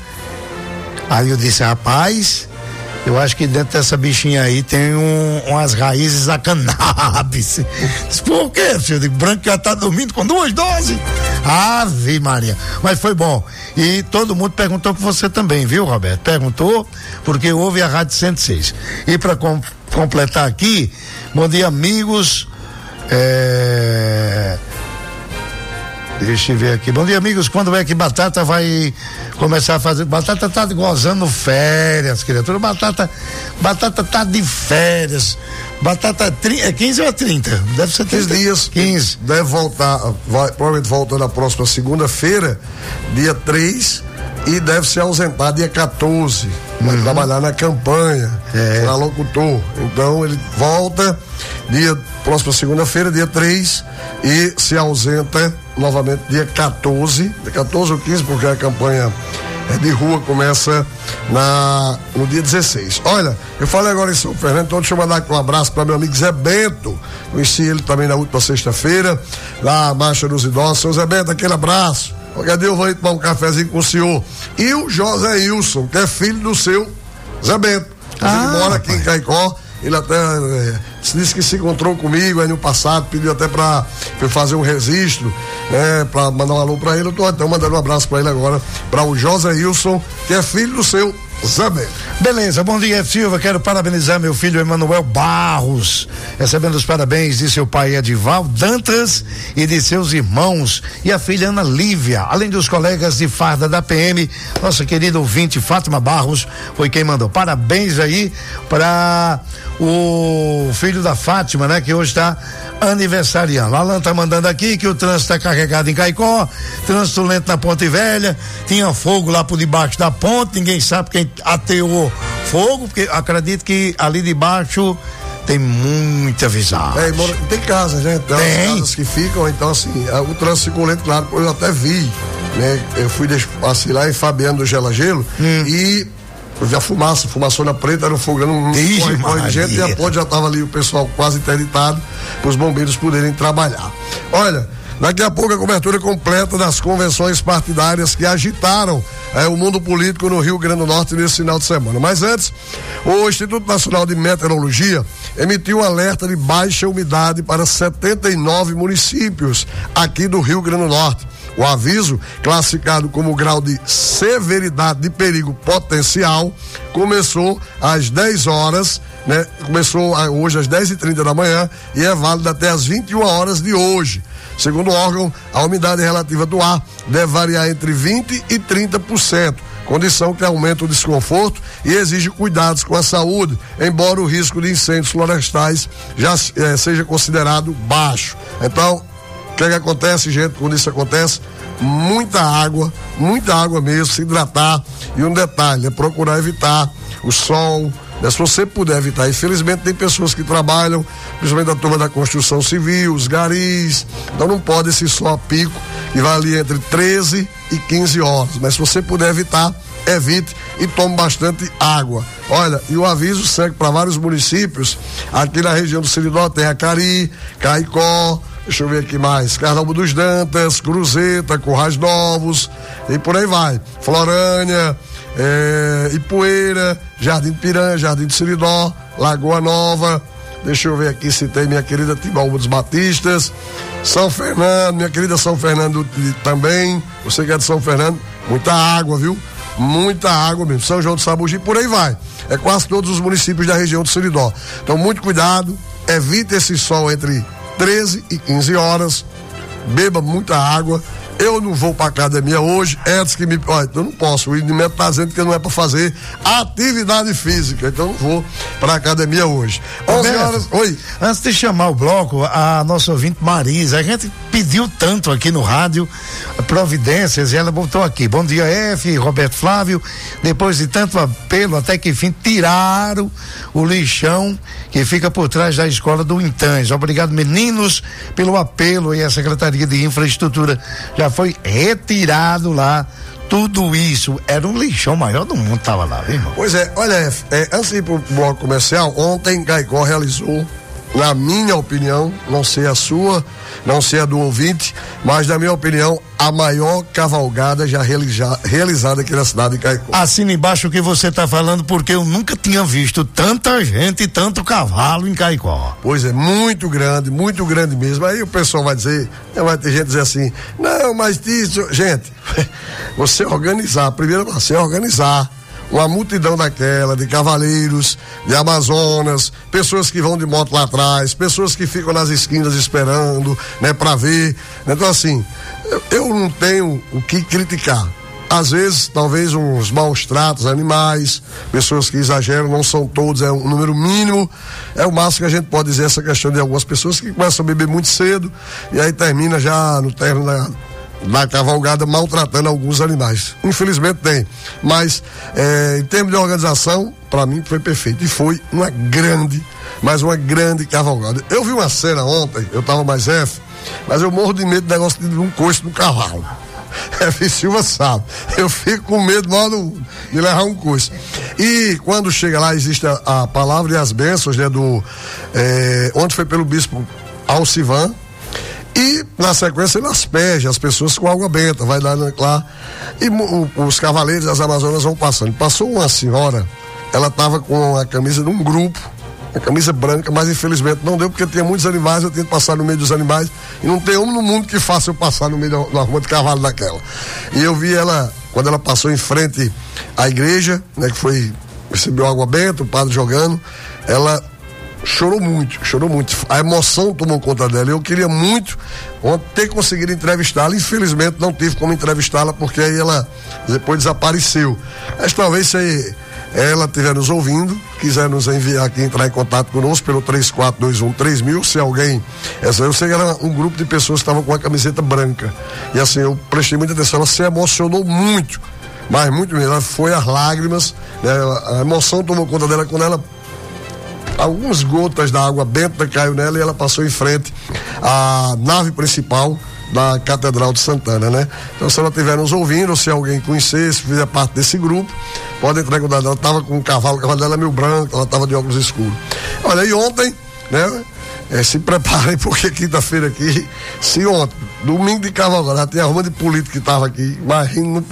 Aí eu disse, rapaz, eu acho que dentro dessa bichinha aí tem umas raízes da cannabis. Disse, por quê, filho? Eu digo, branco já tá dormindo com 2 doses. Ave Maria. Mas foi bom. E todo mundo perguntou por você também, viu, Roberto? Perguntou, porque houve a Rádio 106. E para completar aqui, bom dia, amigos. Deixa eu ver aqui. Bom dia, amigos. Quando é que Batata vai começar a fazer? Batata tá gozando férias, criatura. Batata tá de férias. Batata é 15 ou 30? Deve ser 15 dias. 15. Deve voltar, provavelmente volta na próxima segunda-feira, dia 3, e deve se ausentar dia 14. Vai trabalhar na campanha, na locutor. Então ele volta próxima segunda-feira, dia 3, e se ausenta novamente dia 14 ou 15, porque a campanha de rua começa no dia 16. Olha, eu falei agora em São Fernando, então deixa eu mandar aqui um abraço para meu amigo Zé Bento. Conheci ele também na última sexta-feira, lá na Marcha dos Idosos. Seu Zé Bento, aquele abraço. Qualquer dia eu vou ir tomar um cafezinho com o senhor. E o José Wilson, que é filho do seu Zé Bento. Ele mora aqui em Caicó. Ele até disse que se encontrou comigo aí no passado, pediu até pra eu fazer um registro, né? Pra mandar um alô pra ele. Eu tô então mandando um abraço pra ele agora, pra o José Wilson, que é filho do seu Zé Bento. Beleza, bom dia, Silva. Quero parabenizar meu filho Emanuel Barros, recebendo os parabéns de seu pai Edival Dantas e de seus irmãos e a filha Ana Lívia, além dos colegas de farda da PM. Nossa querida ouvinte Fátima Barros foi quem mandou. Parabéns aí para o filho da Fátima, né? Que hoje está aniversariando. Alan tá mandando aqui que o trânsito está carregado em Caicó, trânsito lento na Ponte Velha, tinha fogo lá por debaixo da ponte, ninguém sabe quem ateou fogo, porque acredito que ali debaixo tem muita visagem. Tem casas, né? Tem casas que ficam, então assim, o trânsito ficou lento, claro, eu até vi, né? Eu fui assim lá em Fabiano do Gela Gelo e eu vi a fumaçona preta, era um fogão, corre de gente, e a ponte já estava ali, o pessoal quase interditado, para os bombeiros poderem trabalhar. Olha, daqui a pouco a cobertura completa das convenções partidárias que agitaram o mundo político no Rio Grande do Norte nesse final de semana. Mas antes, o Instituto Nacional de Meteorologia emitiu um alerta de baixa umidade para 79 municípios aqui do Rio Grande do Norte. O aviso, classificado como grau de severidade de perigo potencial, começou às 10 horas, né? Começou hoje às 10h30 da manhã e é válido até às 21 horas de hoje. Segundo o órgão, a umidade relativa do ar deve variar entre 20% e 30%, condição que aumenta o desconforto e exige cuidados com a saúde, embora o risco de incêndios florestais já seja considerado baixo. Então, o que acontece, gente, quando isso acontece? Muita água mesmo, se hidratar. E um detalhe, é procurar evitar o sol, né? Se você puder evitar. Infelizmente tem pessoas que trabalham, principalmente da turma da construção civil, os garis, então não pode esse sol a pico, que vai ali entre 13 e 15 horas, mas se você puder evitar, evite e tome bastante água. Olha, e o aviso segue para vários municípios, aqui na região do Seridó tem Acari, Caicó, deixa eu ver aqui mais, Carnaúba dos Dantas, Cruzeta, Currais Novos e por aí vai, Florânia, Ipueira, Jardim de Piranha, Jardim do Seridó, Lagoa Nova, deixa eu ver aqui se tem minha querida Timbaúba dos Batistas, São Fernando, minha querida São Fernando também, você que é de São Fernando, muita água, viu? Muita água mesmo, São João do Sabugi, por aí vai, é quase todos os municípios da região do Seridó. Então muito cuidado, evite esse sol entre 13 e 15 horas, beba muita água. Eu não vou pra academia hoje, antes que me. Olha, eu não posso, o Indimento tá dizendo que não é pra fazer atividade física, então não vou pra academia hoje. 11 horas. Oi. Antes de chamar o bloco, a nossa ouvinte Marisa, a gente pediu tanto aqui no rádio providências e ela botou aqui: bom dia, Roberto Flávio. Depois de tanto apelo, até que enfim tiraram o lixão que fica por trás da escola do Intãs. Obrigado, meninos, pelo apelo, e a Secretaria de Infraestrutura já foi retirado lá. Tudo isso era um lixão maior do mundo, tava lá, viu, irmão? Pois é, olha, antes de ir pro bloco comercial, ontem Caicó realizou, na minha opinião, não sei a sua, não sei a do ouvinte, mas na minha opinião, a maior cavalgada já realizada aqui na cidade de Caicó. Assina embaixo o que você tá falando, porque eu nunca tinha visto tanta gente e tanto cavalo em Caicó. Pois é, muito grande mesmo. Aí o pessoal vai dizer, vai ter gente dizer assim, não, mas isso, gente, você organizar, primeiro você organizar uma multidão daquela, de cavaleiros, de amazonas, pessoas que vão de moto lá atrás, pessoas que ficam nas esquinas esperando, né, pra ver. Então assim, eu não tenho o que criticar. Às vezes, talvez uns maus tratos animais, pessoas que exageram, não são todos, é um número mínimo, é o máximo que a gente pode dizer essa questão de algumas pessoas que começam a beber muito cedo e aí termina já no término da cavalgada maltratando alguns animais. Infelizmente tem, mas em termos de organização, para mim foi perfeito e foi uma grande cavalgada. Eu vi uma cena ontem, eu tava mais mas eu morro de medo do negócio de um coice no cavalo. Silva sabe, eu fico com medo de levar um coice. E quando chega lá, existe a palavra e as bênçãos, né, ontem foi pelo bispo Alcivan. E na sequência ele asperge as pessoas com água benta, vai lá e os cavaleiros das Amazonas vão passando. Passou uma senhora, ela estava com a camisa de um grupo, a camisa branca, mas infelizmente não deu porque tinha muitos animais, eu tento passar no meio dos animais e não tem um no mundo que faça eu passar no meio da rua de cavalo daquela. E eu vi ela, quando ela passou em frente à igreja, né, que recebeu água benta, o padre jogando, ela chorou muito. A emoção tomou conta dela. Eu queria muito ter conseguido entrevistá-la. Infelizmente não tive como entrevistá-la porque aí ela depois desapareceu. Mas talvez se ela estiver nos ouvindo, quiser nos enviar aqui, entrar em contato conosco pelo 3421-3000, se alguém. Eu sei que era um grupo de pessoas que estavam com a camiseta branca. E assim, eu prestei muita atenção. Ela se emocionou muito, mas muito mesmo. Ela foi às lágrimas, né? A emoção tomou conta dela quando algumas gotas da água benta caiu nela e ela passou em frente à nave principal da Catedral de Santana, né? Então, se ela estiver nos ouvindo, ou se alguém conhecesse, fizer parte desse grupo, pode entrar em contato. Ela estava com o cavalo dela é meio branco, ela estava de óculos escuros. Olha, e ontem, né? Se preparem, porque quinta-feira aqui, domingo de cavalgada, tem a ruma de político que estava aqui, mas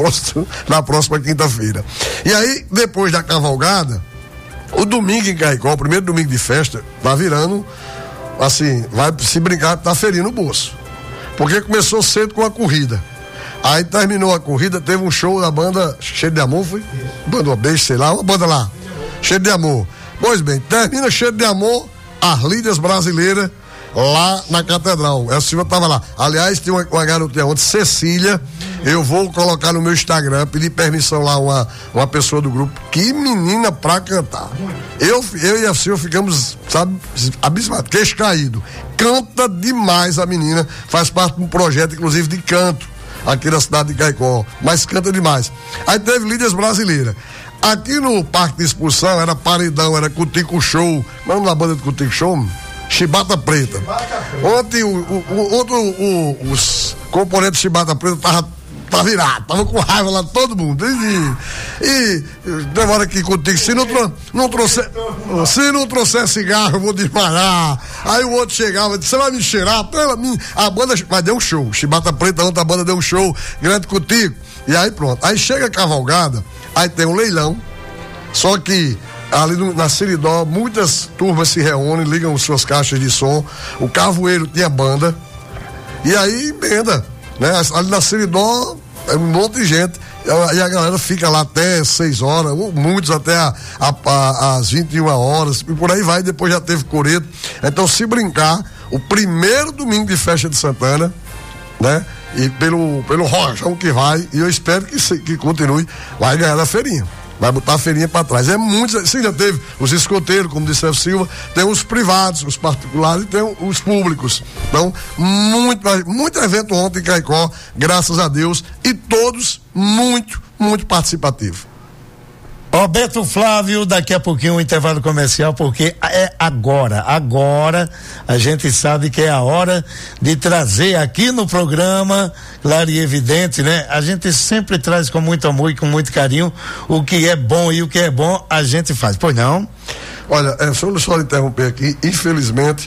na próxima quinta-feira. E aí, depois da cavalgada, o domingo em Caicó, o primeiro domingo de festa, tá virando, assim, vai se brincar, tá ferindo o bolso. Porque começou cedo com a corrida. Aí terminou a corrida, teve um show da banda Cheio de Amor, foi? Banda Beijo, sei lá, uma banda lá, Cheio de Amor. Pois bem, termina Cheio de Amor, as líderes brasileiras, lá na Catedral. A Silva tava lá. Aliás, tem uma garotinha ontem, Cecília, eu vou colocar no meu Instagram, pedir permissão lá uma pessoa do grupo. Que menina pra cantar. Eu e a Silva ficamos, sabe, abismados, queixo caído. Canta demais a menina, faz parte de um projeto, inclusive, de canto, aqui na cidade de Caicó, mas canta demais. Aí teve líderes brasileiras. Aqui no Parque de Exposição era paredão, era Cutico Show. Mas na banda de Cutico Show, Chibata Preta. Ontem os componentes de Chibata Preta tava virado, tava com raiva lá, todo mundo. E demora aqui contigo, se não trouxer cigarro, eu vou desmaiar. Aí o outro chegava e disse, você vai me cheirar? A banda, mas deu um show. Chibata Preta, ontem a banda deu um show grande contigo. E aí pronto. Aí chega a cavalgada, aí tem um leilão, só que ali na Seridó, muitas turmas se reúnem, ligam suas caixas de som, o Carvoeiro tinha banda, e aí emenda, né? Ali na Seridó, é um monte de gente, e a galera fica lá até 6 horas, muitos até às 21 horas, e por aí vai, depois já teve coreto. Então, se brincar, o primeiro domingo de festa de Santana, né? E pelo rojão que vai, e eu espero que continue, vai ganhar a feirinha. Vai botar a feirinha pra trás. É muito, você já teve os escoteiros, como disse o Silva, tem os privados, os particulares e tem os públicos. Então, muito evento ontem em Caicó, graças a Deus, e todos muito participativos. Roberto Flávio, daqui a pouquinho um intervalo comercial, porque é agora a gente sabe que é a hora de trazer aqui no programa, claro e evidente, né? A gente sempre traz com muito amor e com muito carinho o que é bom, e o que é bom a gente faz, pois não? Olha, só interromper aqui, infelizmente,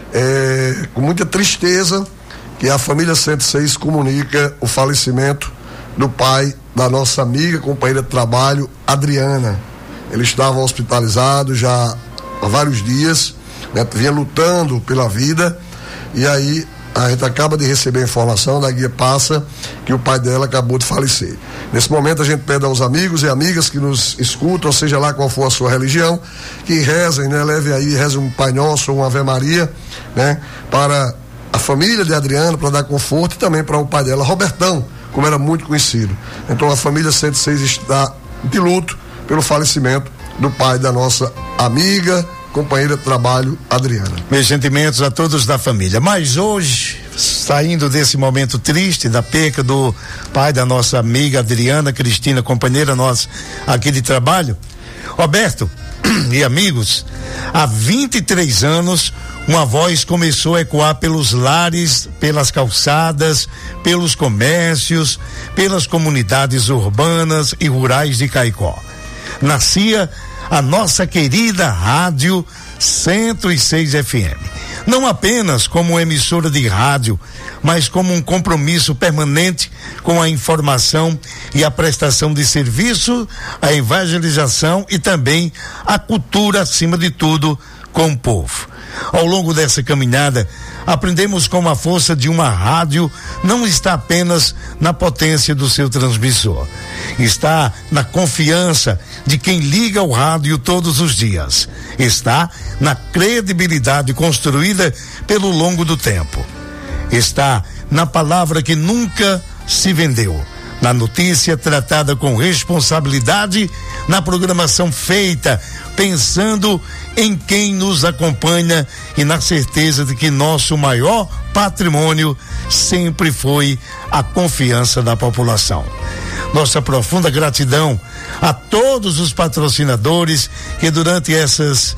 com muita tristeza, que a família 106 comunica o falecimento do pai da nossa amiga, companheira de trabalho, Adriana. Ele estava hospitalizado já há vários dias, né? Vinha lutando pela vida, e aí a gente acaba de receber a informação da guia passa que o pai dela acabou de falecer. Nesse momento a gente pede aos amigos e amigas que nos escutam, seja lá qual for a sua religião, que rezem, né? Rezem um Pai Nosso ou uma Ave Maria, né? Para a família de Adriana, para dar conforto, e também para o pai dela, Robertão, como era muito conhecido. Então a família 106 está de luto pelo falecimento do pai da nossa amiga, companheira de trabalho, Adriana. Meus sentimentos a todos da família. Mas hoje, saindo desse momento triste da perca do pai da nossa amiga Adriana Cristina, companheira nossa aqui de trabalho, Roberto e amigos, há 23 anos uma voz começou a ecoar pelos lares, pelas calçadas, pelos comércios, pelas comunidades urbanas e rurais de Caicó. Nascia a nossa querida rádio 106 FM. Não apenas como emissora de rádio, mas como um compromisso permanente com a informação e a prestação de serviço, a evangelização e também a cultura, acima de tudo, com o povo. Ao longo dessa caminhada, aprendemos como a força de uma rádio não está apenas na potência do seu transmissor, está na confiança de quem liga o rádio todos os dias, está na credibilidade construída pelo longo do tempo, está na palavra que nunca se vendeu, na notícia tratada com responsabilidade, na programação feita pensando em quem nos acompanha e na certeza de que nosso maior patrimônio sempre foi a confiança da população. Nossa profunda gratidão a todos os patrocinadores que durante essas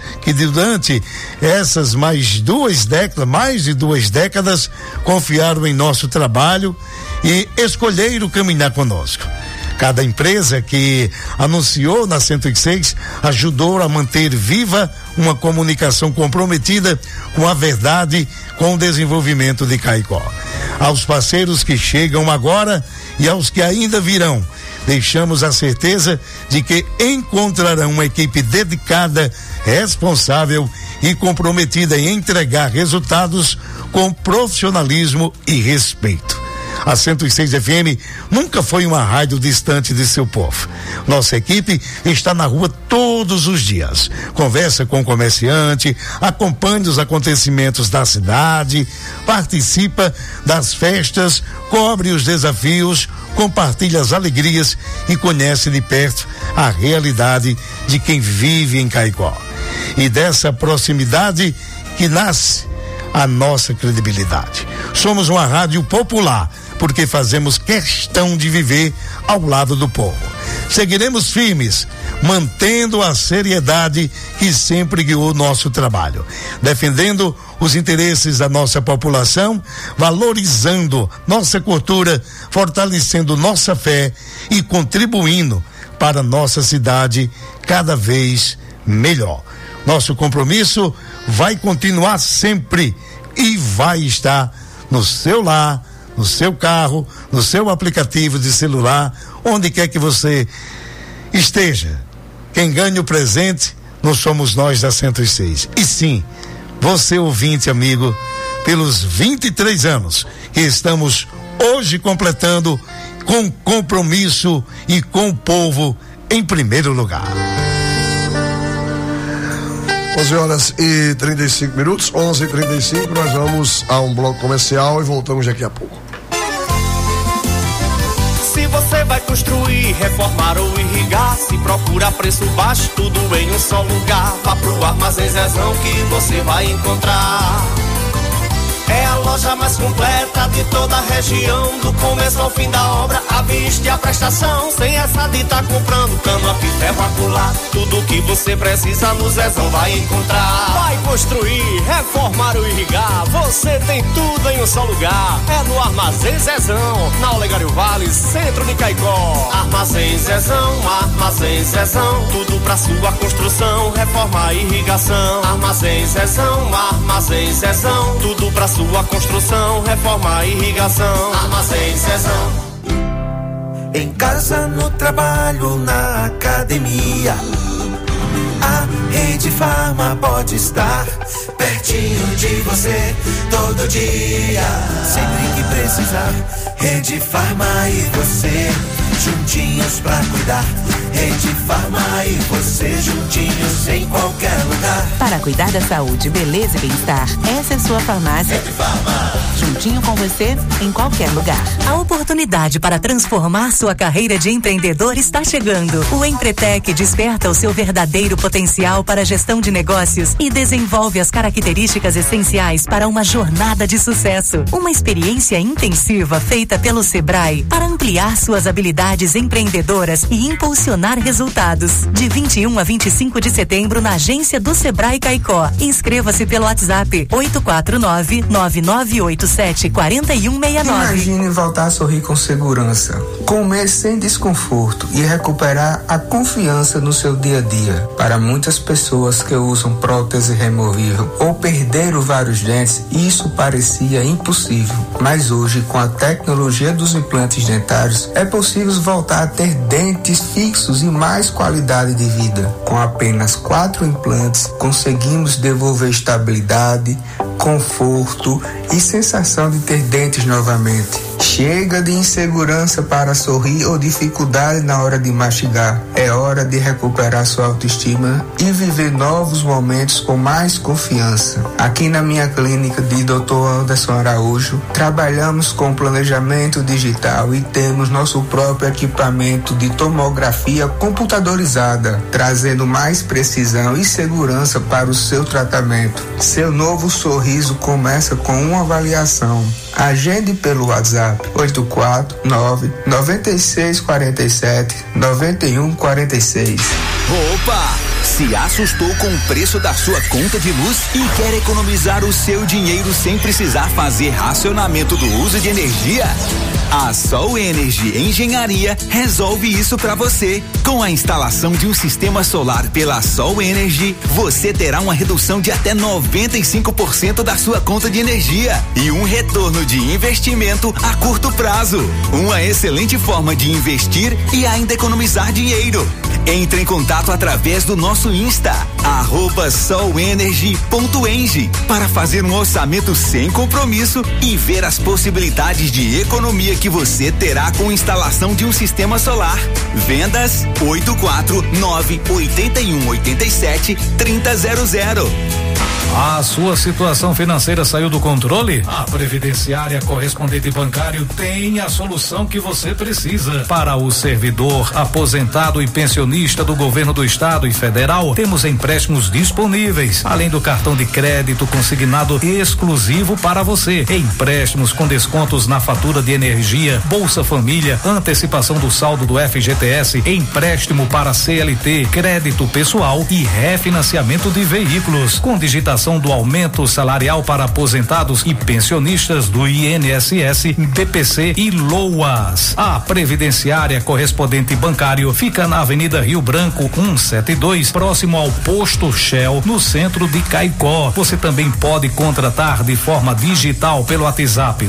mais de 2 décadas confiaram em nosso trabalho e escolheram caminhar conosco. Cada empresa que anunciou na 106 ajudou a manter viva uma comunicação comprometida com a verdade, com o desenvolvimento de Caicó. Aos parceiros que chegam agora e aos que ainda virão, deixamos a certeza de que encontrarão uma equipe dedicada, responsável e comprometida em entregar resultados com profissionalismo e respeito. A 106 FM nunca foi uma rádio distante de seu povo. Nossa equipe está na rua todos os dias. Conversa com o comerciante, acompanha os acontecimentos da cidade, participa das festas, cobre os desafios, compartilha as alegrias e conhece de perto a realidade de quem vive em Caicó. E dessa proximidade que nasce a nossa credibilidade. Somos uma rádio popular, porque fazemos questão de viver ao lado do povo. Seguiremos firmes, mantendo a seriedade que sempre guiou nosso trabalho, defendendo os interesses da nossa população, valorizando nossa cultura, fortalecendo nossa fé e contribuindo para nossa cidade cada vez melhor. Nosso compromisso vai continuar sempre e vai estar no seu lar, no seu carro, no seu aplicativo de celular, onde quer que você esteja. Quem ganha o presente não somos nós da 106. E sim, você ouvinte amigo, pelos 23 anos que estamos hoje completando com compromisso e com o povo em primeiro lugar. 11h35, 11h35, nós vamos a um bloco comercial e voltamos daqui a pouco. Se você vai construir, reformar ou irrigar, se procura preço baixo, tudo em um só lugar. Vá pro Armazém Zezão que você vai encontrar. É a loja mais completa de toda a região, do começo ao fim da obra, à vista e a prestação. Sem essa de tá comprando cano, a ferro, acolá. Tudo que você precisa no Zezão vai encontrar. Vai construir, reformar ou irrigar, você tem tudo em um só lugar. É no Armazém Zezão, na Olegário Vale, centro de Caicó. Armazém Zezão, Armazém Zezão, tudo pra sua construção, reforma e irrigação. Armazém Zezão, Armazém Zezão, tudo pra sua construção, reforma e irrigação. Armazém Zezão. Em casa, no trabalho, na academia, a Rede Farma pode estar pertinho de você todo dia. Sempre que precisar, Rede Farma e você juntinhos pra cuidar. Rede Farma e você juntinhos em qualquer lugar. Para cuidar da saúde, beleza e bem-estar, essa é sua farmácia. Rede Farma. Juntinho com você em qualquer lugar. A oportunidade para transformar sua carreira de empreendedor está chegando. O Empretec desperta o seu verdadeiro potencial para a gestão de negócios e desenvolve as características essenciais para uma jornada de sucesso. Uma experiência intensiva feita pelo Sebrae para ampliar suas habilidades empreendedoras e impulsionar resultados. De 21 a 25 de setembro na agência do Sebrae Caicó. Inscreva-se pelo WhatsApp 849-9987-4169. Imagine voltar a sorrir com segurança, comer sem desconforto e recuperar a confiança no seu dia a dia. Para muitas pessoas que usam prótese removível ou perderam vários dentes, isso parecia impossível. Mas hoje, com a tecnologia dos implantes dentários, é possível voltar a ter dentes fixos e mais qualidade de vida. Com apenas 4 implantes, conseguimos devolver estabilidade, conforto e sensação de ter dentes novamente. Chega de insegurança para sorrir ou dificuldade na hora de mastigar. É hora de recuperar sua autoestima e viver novos momentos com mais confiança. Aqui na minha clínica de Dr. Anderson Araújo, trabalhamos com planejamento digital e temos nosso próprio equipamento de tomografia computadorizada, trazendo mais precisão e segurança para o seu tratamento. Seu novo sorriso começa com uma avaliação. Agende pelo WhatsApp 849-9647-9146. Opa! Se assustou com o preço da sua conta de luz e quer economizar o seu dinheiro sem precisar fazer racionamento do uso de energia? A Sol Energy Engenharia resolve isso para você. Com a instalação de um sistema solar pela Sol Energy, você terá uma redução de até 95% da sua conta de energia e um retorno de investimento a curto prazo. Uma excelente forma de investir e ainda economizar dinheiro. Entre em contato através do nosso Insta, @solenergy.br www.engie para fazer um orçamento sem compromisso e ver as possibilidades de economia que você terá com instalação de um sistema solar. Vendas 849-8187-3000. A sua situação financeira saiu do controle? A Previdenciária Correspondente Bancário tem a solução que você precisa. Para o servidor, aposentado e pensionista do governo do estado e federal, temos empréstimos disponíveis, além do cartão de crédito consignado exclusivo para você. Empréstimos com descontos na fatura de energia, Bolsa Família, antecipação do saldo do FGTS, empréstimo para CLT, crédito pessoal e refinanciamento de veículos, com digitação do aumento salarial para aposentados e pensionistas do INSS, BPC e LOAS. A Previdenciária Correspondente Bancário fica na Avenida Rio Branco 172, próximo ao posto Shell, no centro de Caicó. Você também pode contratar de forma digital pelo WhatsApp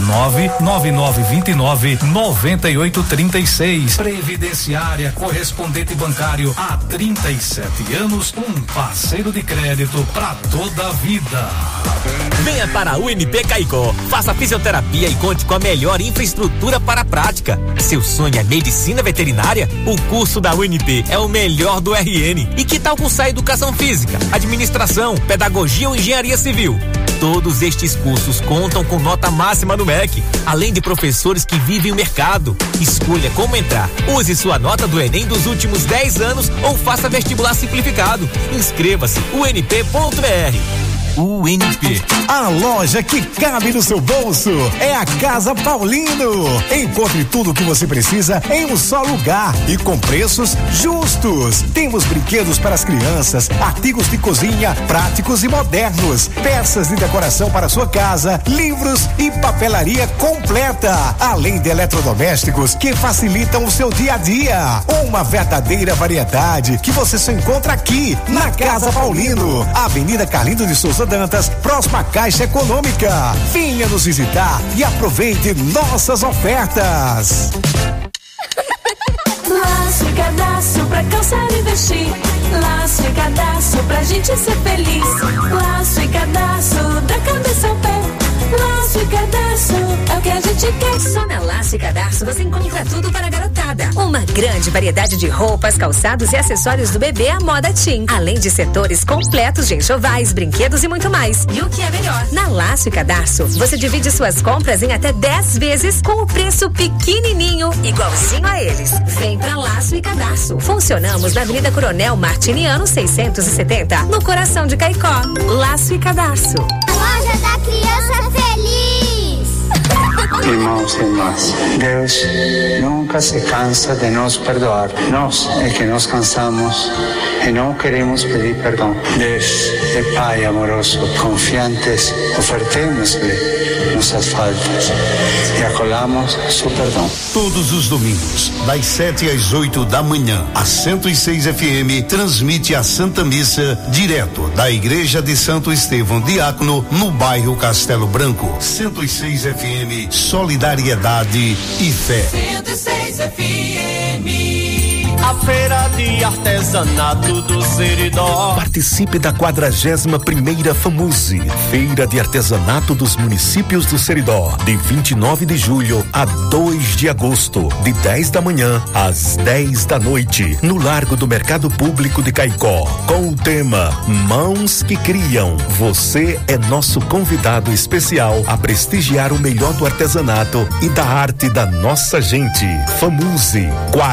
99929-9836. Previdenciária Correspondente Bancário, há 37 anos, um parceiro de crédito para toda a vida. Venha para a UNP Caicó, faça fisioterapia e conte com a melhor infraestrutura para a prática. Seu sonho é medicina veterinária? O curso da UNP é o melhor do RN. E que tal cursar educação física, administração, pedagogia ou engenharia civil? Todos estes cursos contam com nota máxima no MEC, além de professores que vivem o mercado. Escolha como entrar. Use sua nota do Enem dos últimos 10 anos ou faça vestibular simplificado. Inscreva-se unp.br. UNP. A loja que cabe no seu bolso é a Casa Paulino. Encontre tudo o que você precisa em um só lugar e com preços justos. Temos brinquedos para as crianças, artigos de cozinha práticos e modernos, peças de decoração para sua casa, livros e papelaria completa, além de eletrodomésticos que facilitam o seu dia a dia. Uma verdadeira variedade que você só encontra aqui na Casa Paulino, Avenida Carlindo de Souza Dantas, próxima à Caixa Econômica. Venha nos visitar e aproveite nossas ofertas. Laço e cadastro pra calçar e vestir. Laço e cadastro pra gente ser feliz. Laço e cadastro da cabeça ao pé. Laço e cadastro é o que a gente quer. Só na Laço e Cadastro você encontra tudo para a garotada. Uma grande variedade de roupas, calçados e acessórios do bebê à moda teen. Além de setores completos de enxovais, brinquedos e muito mais. E o que é melhor? Na Laço e Cadastro você divide suas compras em até 10 vezes com o preço pequenininho, igualzinho a eles. Vem pra Laço e Cadastro. Funcionamos na Avenida Coronel Martiniano 670, no coração de Caicó. Laço e Cadastro. Loja da Criança Feliz. Irmãos e irmãs, Deus nunca se cansa de nos perdoar. Nós é que nos cansamos e não queremos pedir perdão. Deus é Pai amoroso, confiantes, ofertemos-lhe nossas faltas e acolhamos seu perdão. Todos os domingos, das 7 às 8 da manhã, a 106 FM transmite a Santa Missa direto da Igreja de Santo Estevão Diácono, no bairro Castelo Branco. 106 FM, solidariedade e fé. 106 FM. A feira de artesanato do Seridó. Participe da 41ª FAMUSE, Feira de Artesanato dos Municípios do Seridó, de 29 de julho a 2 de agosto, de 10 da manhã às 10 da noite, no Largo do Mercado Público de Caicó, com o tema Mãos que Criam. Você é nosso convidado especial a prestigiar o melhor do artesanato e da arte da nossa gente. FAMUSE,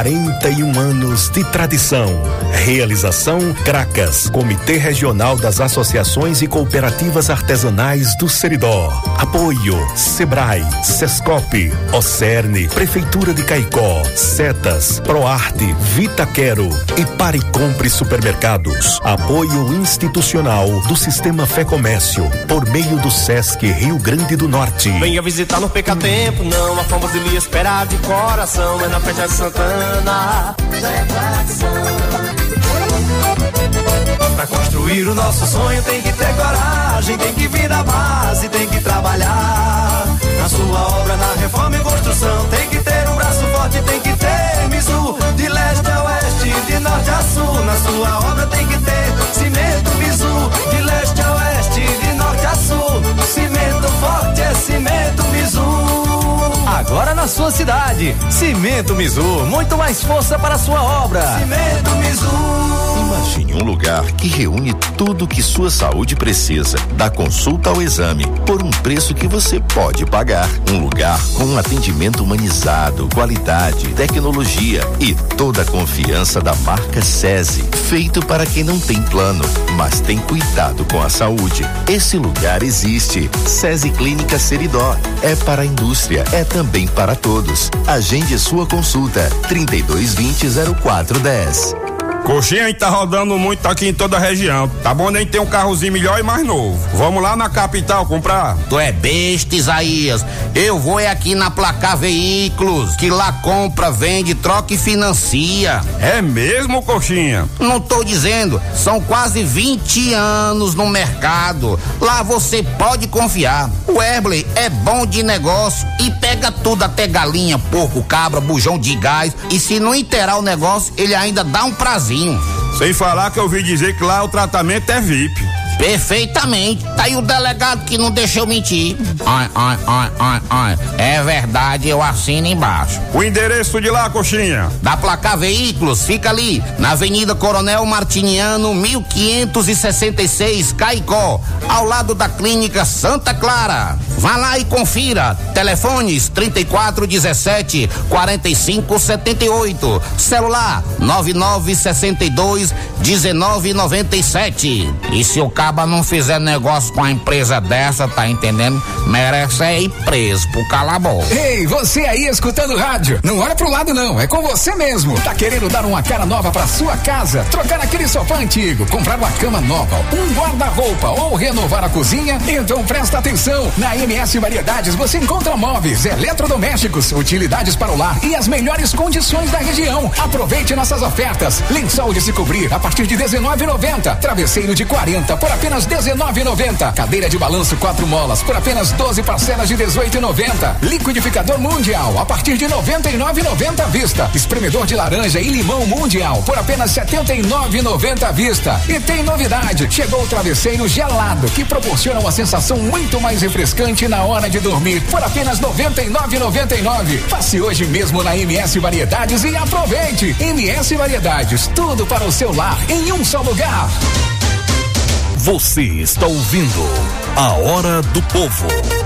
41 anos de tradição. Realização Cracas, Comitê Regional das Associações e Cooperativas Artesanais do Seridó. Apoio Sebrae, Sescope, Ocerne, Prefeitura de Caicó, Setas, Proarte, Vitaquero e Pare Compre Supermercados. Apoio institucional do Sistema Fé Comércio, por meio do Sesc Rio Grande do Norte. Venha visitar, não perca tempo, não. A fama de lhe esperar de coração. É na festa de Santana. Pra construir o nosso sonho tem que ter coragem, tem que vir da base, tem que trabalhar. Na sua obra, na reforma e construção, tem que ter um braço forte, tem que ter Mizu. De leste a oeste, de norte a sul, na sua obra tem que ter cimento Mizu. De leste a oeste, agora na sua cidade. Cimento Mizu, muito mais força para a sua obra. Cimento Mizu. Imagine um lugar que reúne tudo que sua saúde precisa, da consulta ao exame, por um preço que você pode pagar. Um lugar com um atendimento humanizado, qualidade, tecnologia e toda a confiança da marca SESI. Feito para quem não tem plano, mas tem cuidado com a saúde. Esse lugar existe. SESI Clínica Seridó. É para a indústria, é também para todos. Agende sua consulta. 3220-0410. Coxinha, a gente tá rodando muito aqui em toda a região. Tá bom nem ter um carrozinho melhor e mais novo. Vamos lá na capital comprar? Tu é besta, Isaías. Eu vou aqui na Placar Veículos, que lá compra, vende, troca e financia. É mesmo, Coxinha? Não tô dizendo, são quase 20 anos no mercado. Lá você pode confiar. O Erbley é bom de negócio e pega tudo, até galinha, porco, cabra, bujão de gás. E se não inteirar o negócio, ele ainda dá um prazer. Sem falar que eu ouvi dizer que lá o tratamento é VIP. Perfeitamente. Tá aí o delegado que não deixou mentir. É verdade, eu assino embaixo. O endereço de lá, Coxinha? Da Placar Veículos, fica ali, na Avenida Coronel Martiniano, 1566, Caicó, ao lado da Clínica Santa Clara. Vá lá e confira. Telefones 3417-4578. Celular 9962-1997. E se o caba não fizer negócio com a empresa dessa, tá entendendo? Merece ir preso por calar a boca. Ei, você aí escutando rádio, não olha pro lado não, é com você mesmo. Tá querendo dar uma cara nova pra sua casa, trocar aquele sofá antigo, comprar uma cama nova, um guarda-roupa ou renovar a cozinha? Então presta atenção, na MS Variedades você encontra móveis, eletrodomésticos, utilidades para o lar e as melhores condições da região. Aproveite nossas ofertas. Lençol de se cobrir a partir de R$19,90, travesseiro de 40 por apenas R$19,90, cadeira de balanço 4 molas por apenas 12 parcelas de R$18,90, liquidificador Mundial a partir de R$99,90 à vista, espremedor de laranja e limão Mundial por apenas R$79,90 à vista. E tem novidade, chegou o travesseiro gelado que proporciona uma sensação muito mais refrescante na hora de dormir por apenas R$99,99. Passe hoje mesmo na MS Variedades e aproveite. MS Variedades, tudo para o seu lar em um só lugar. Você está ouvindo A Hora do Povo.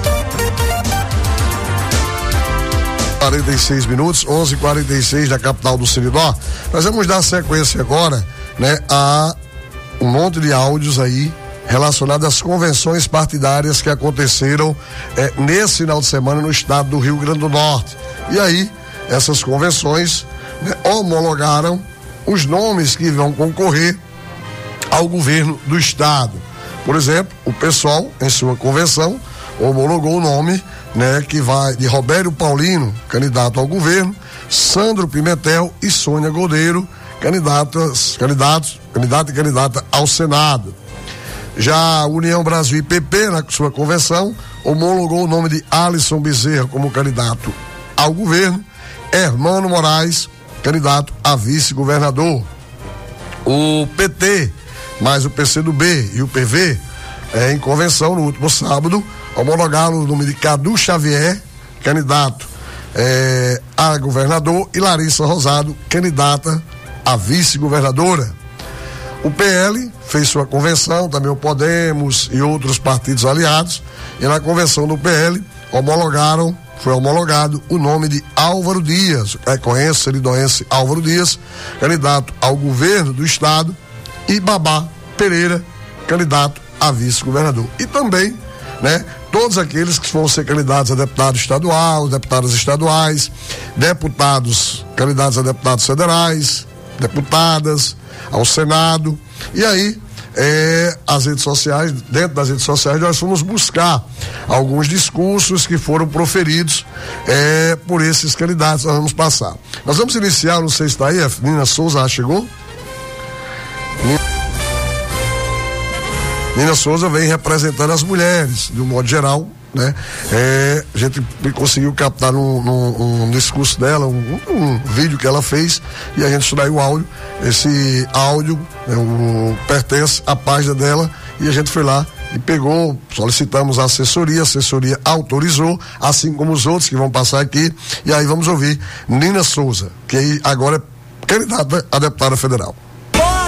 46 minutos, 11:46 da capital do Seridó. Nós vamos dar sequência agora, né, a um monte de áudios aí relacionados às convenções partidárias que aconteceram nesse final de semana no estado do Rio Grande do Norte. E aí, essas convenções, né, homologaram os nomes que vão concorrer ao governo do estado. Por exemplo, o PSOL, em sua convenção, homologou o nome, né, que vai de Robério Paulino, candidato ao governo, Sandro Pimentel e Sônia Godeiro, candidato e candidata ao Senado. Já a União Brasil e PP, na sua convenção, homologou o nome de Alisson Bezerra como candidato ao governo, Hermano Moraes, candidato a vice-governador. O PT, mais o PCdoB e o PV, em convenção no último sábado, homologaram o nome de Cadu Xavier, candidato a governador, e Larissa Rosado, candidata a vice-governadora. O PL fez sua convenção, também o Podemos e outros partidos aliados, e na convenção do PL foi homologado o nome de Álvaro Dias, seridoense Álvaro Dias, candidato ao governo do estado, e Babá Pereira, candidato a vice-governador. E também, né, todos aqueles que vão ser candidatos a deputado estadual, deputadas estaduais, deputados, candidatos a deputados federais, deputadas ao Senado. E aí, as redes sociais, dentro das redes sociais, nós fomos buscar alguns discursos que foram proferidos por esses candidatos. Nós vamos passar. Nós vamos iniciar, não sei se está aí, a Nina Souza já chegou? Nina Souza vem representando as mulheres, de um modo geral, né? A gente conseguiu captar num discurso dela, um vídeo que ela fez, e a gente extraiu o áudio. Esse áudio pertence à página dela, e a gente foi lá e pegou, solicitamos a assessoria autorizou, assim como os outros que vão passar aqui, e aí vamos ouvir Nina Souza, que aí agora é candidata a deputada federal. Boa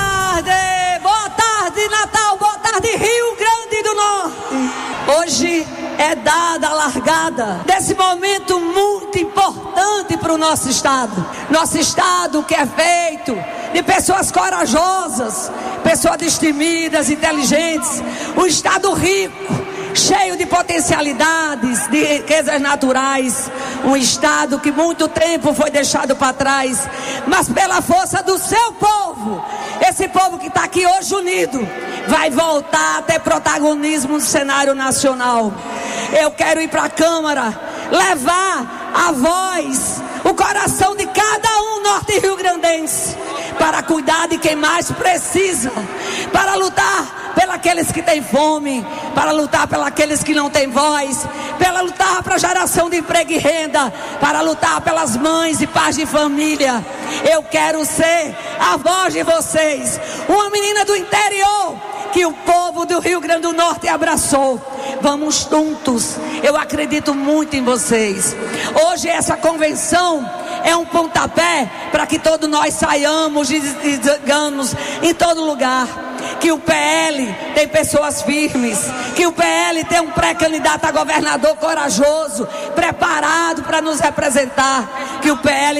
tarde Natal, boa tarde Rio Grande do Norte. Hoje é dada a largada desse momento muito importante para o nosso estado. Nosso estado que é feito de pessoas corajosas, pessoas destemidas, inteligentes, um estado rico, cheio de potencialidades, de riquezas naturais, um estado que muito tempo foi deixado para trás, mas pela força do seu povo, esse povo que está aqui hoje unido, vai voltar a ter protagonismo no cenário nacional. Eu quero ir para a Câmara, levar a voz, o coração de cada um norte-riograndense, para cuidar de quem mais precisa, para lutar pelos que têm fome, para lutar pelos que não têm voz, para lutar para a geração de emprego e renda, para lutar pelas mães e pais de família. Eu quero ser a voz de vocês, uma menina do interior que o povo do Rio Grande do Norte abraçou. Vamos juntos, eu acredito muito em vocês. Hoje essa convenção é um pontapé para que todos nós saiamos e digamos em todo lugar que o PL tem pessoas firmes, que o PL tem um pré-candidato a governador corajoso, preparado para nos representar, que o PL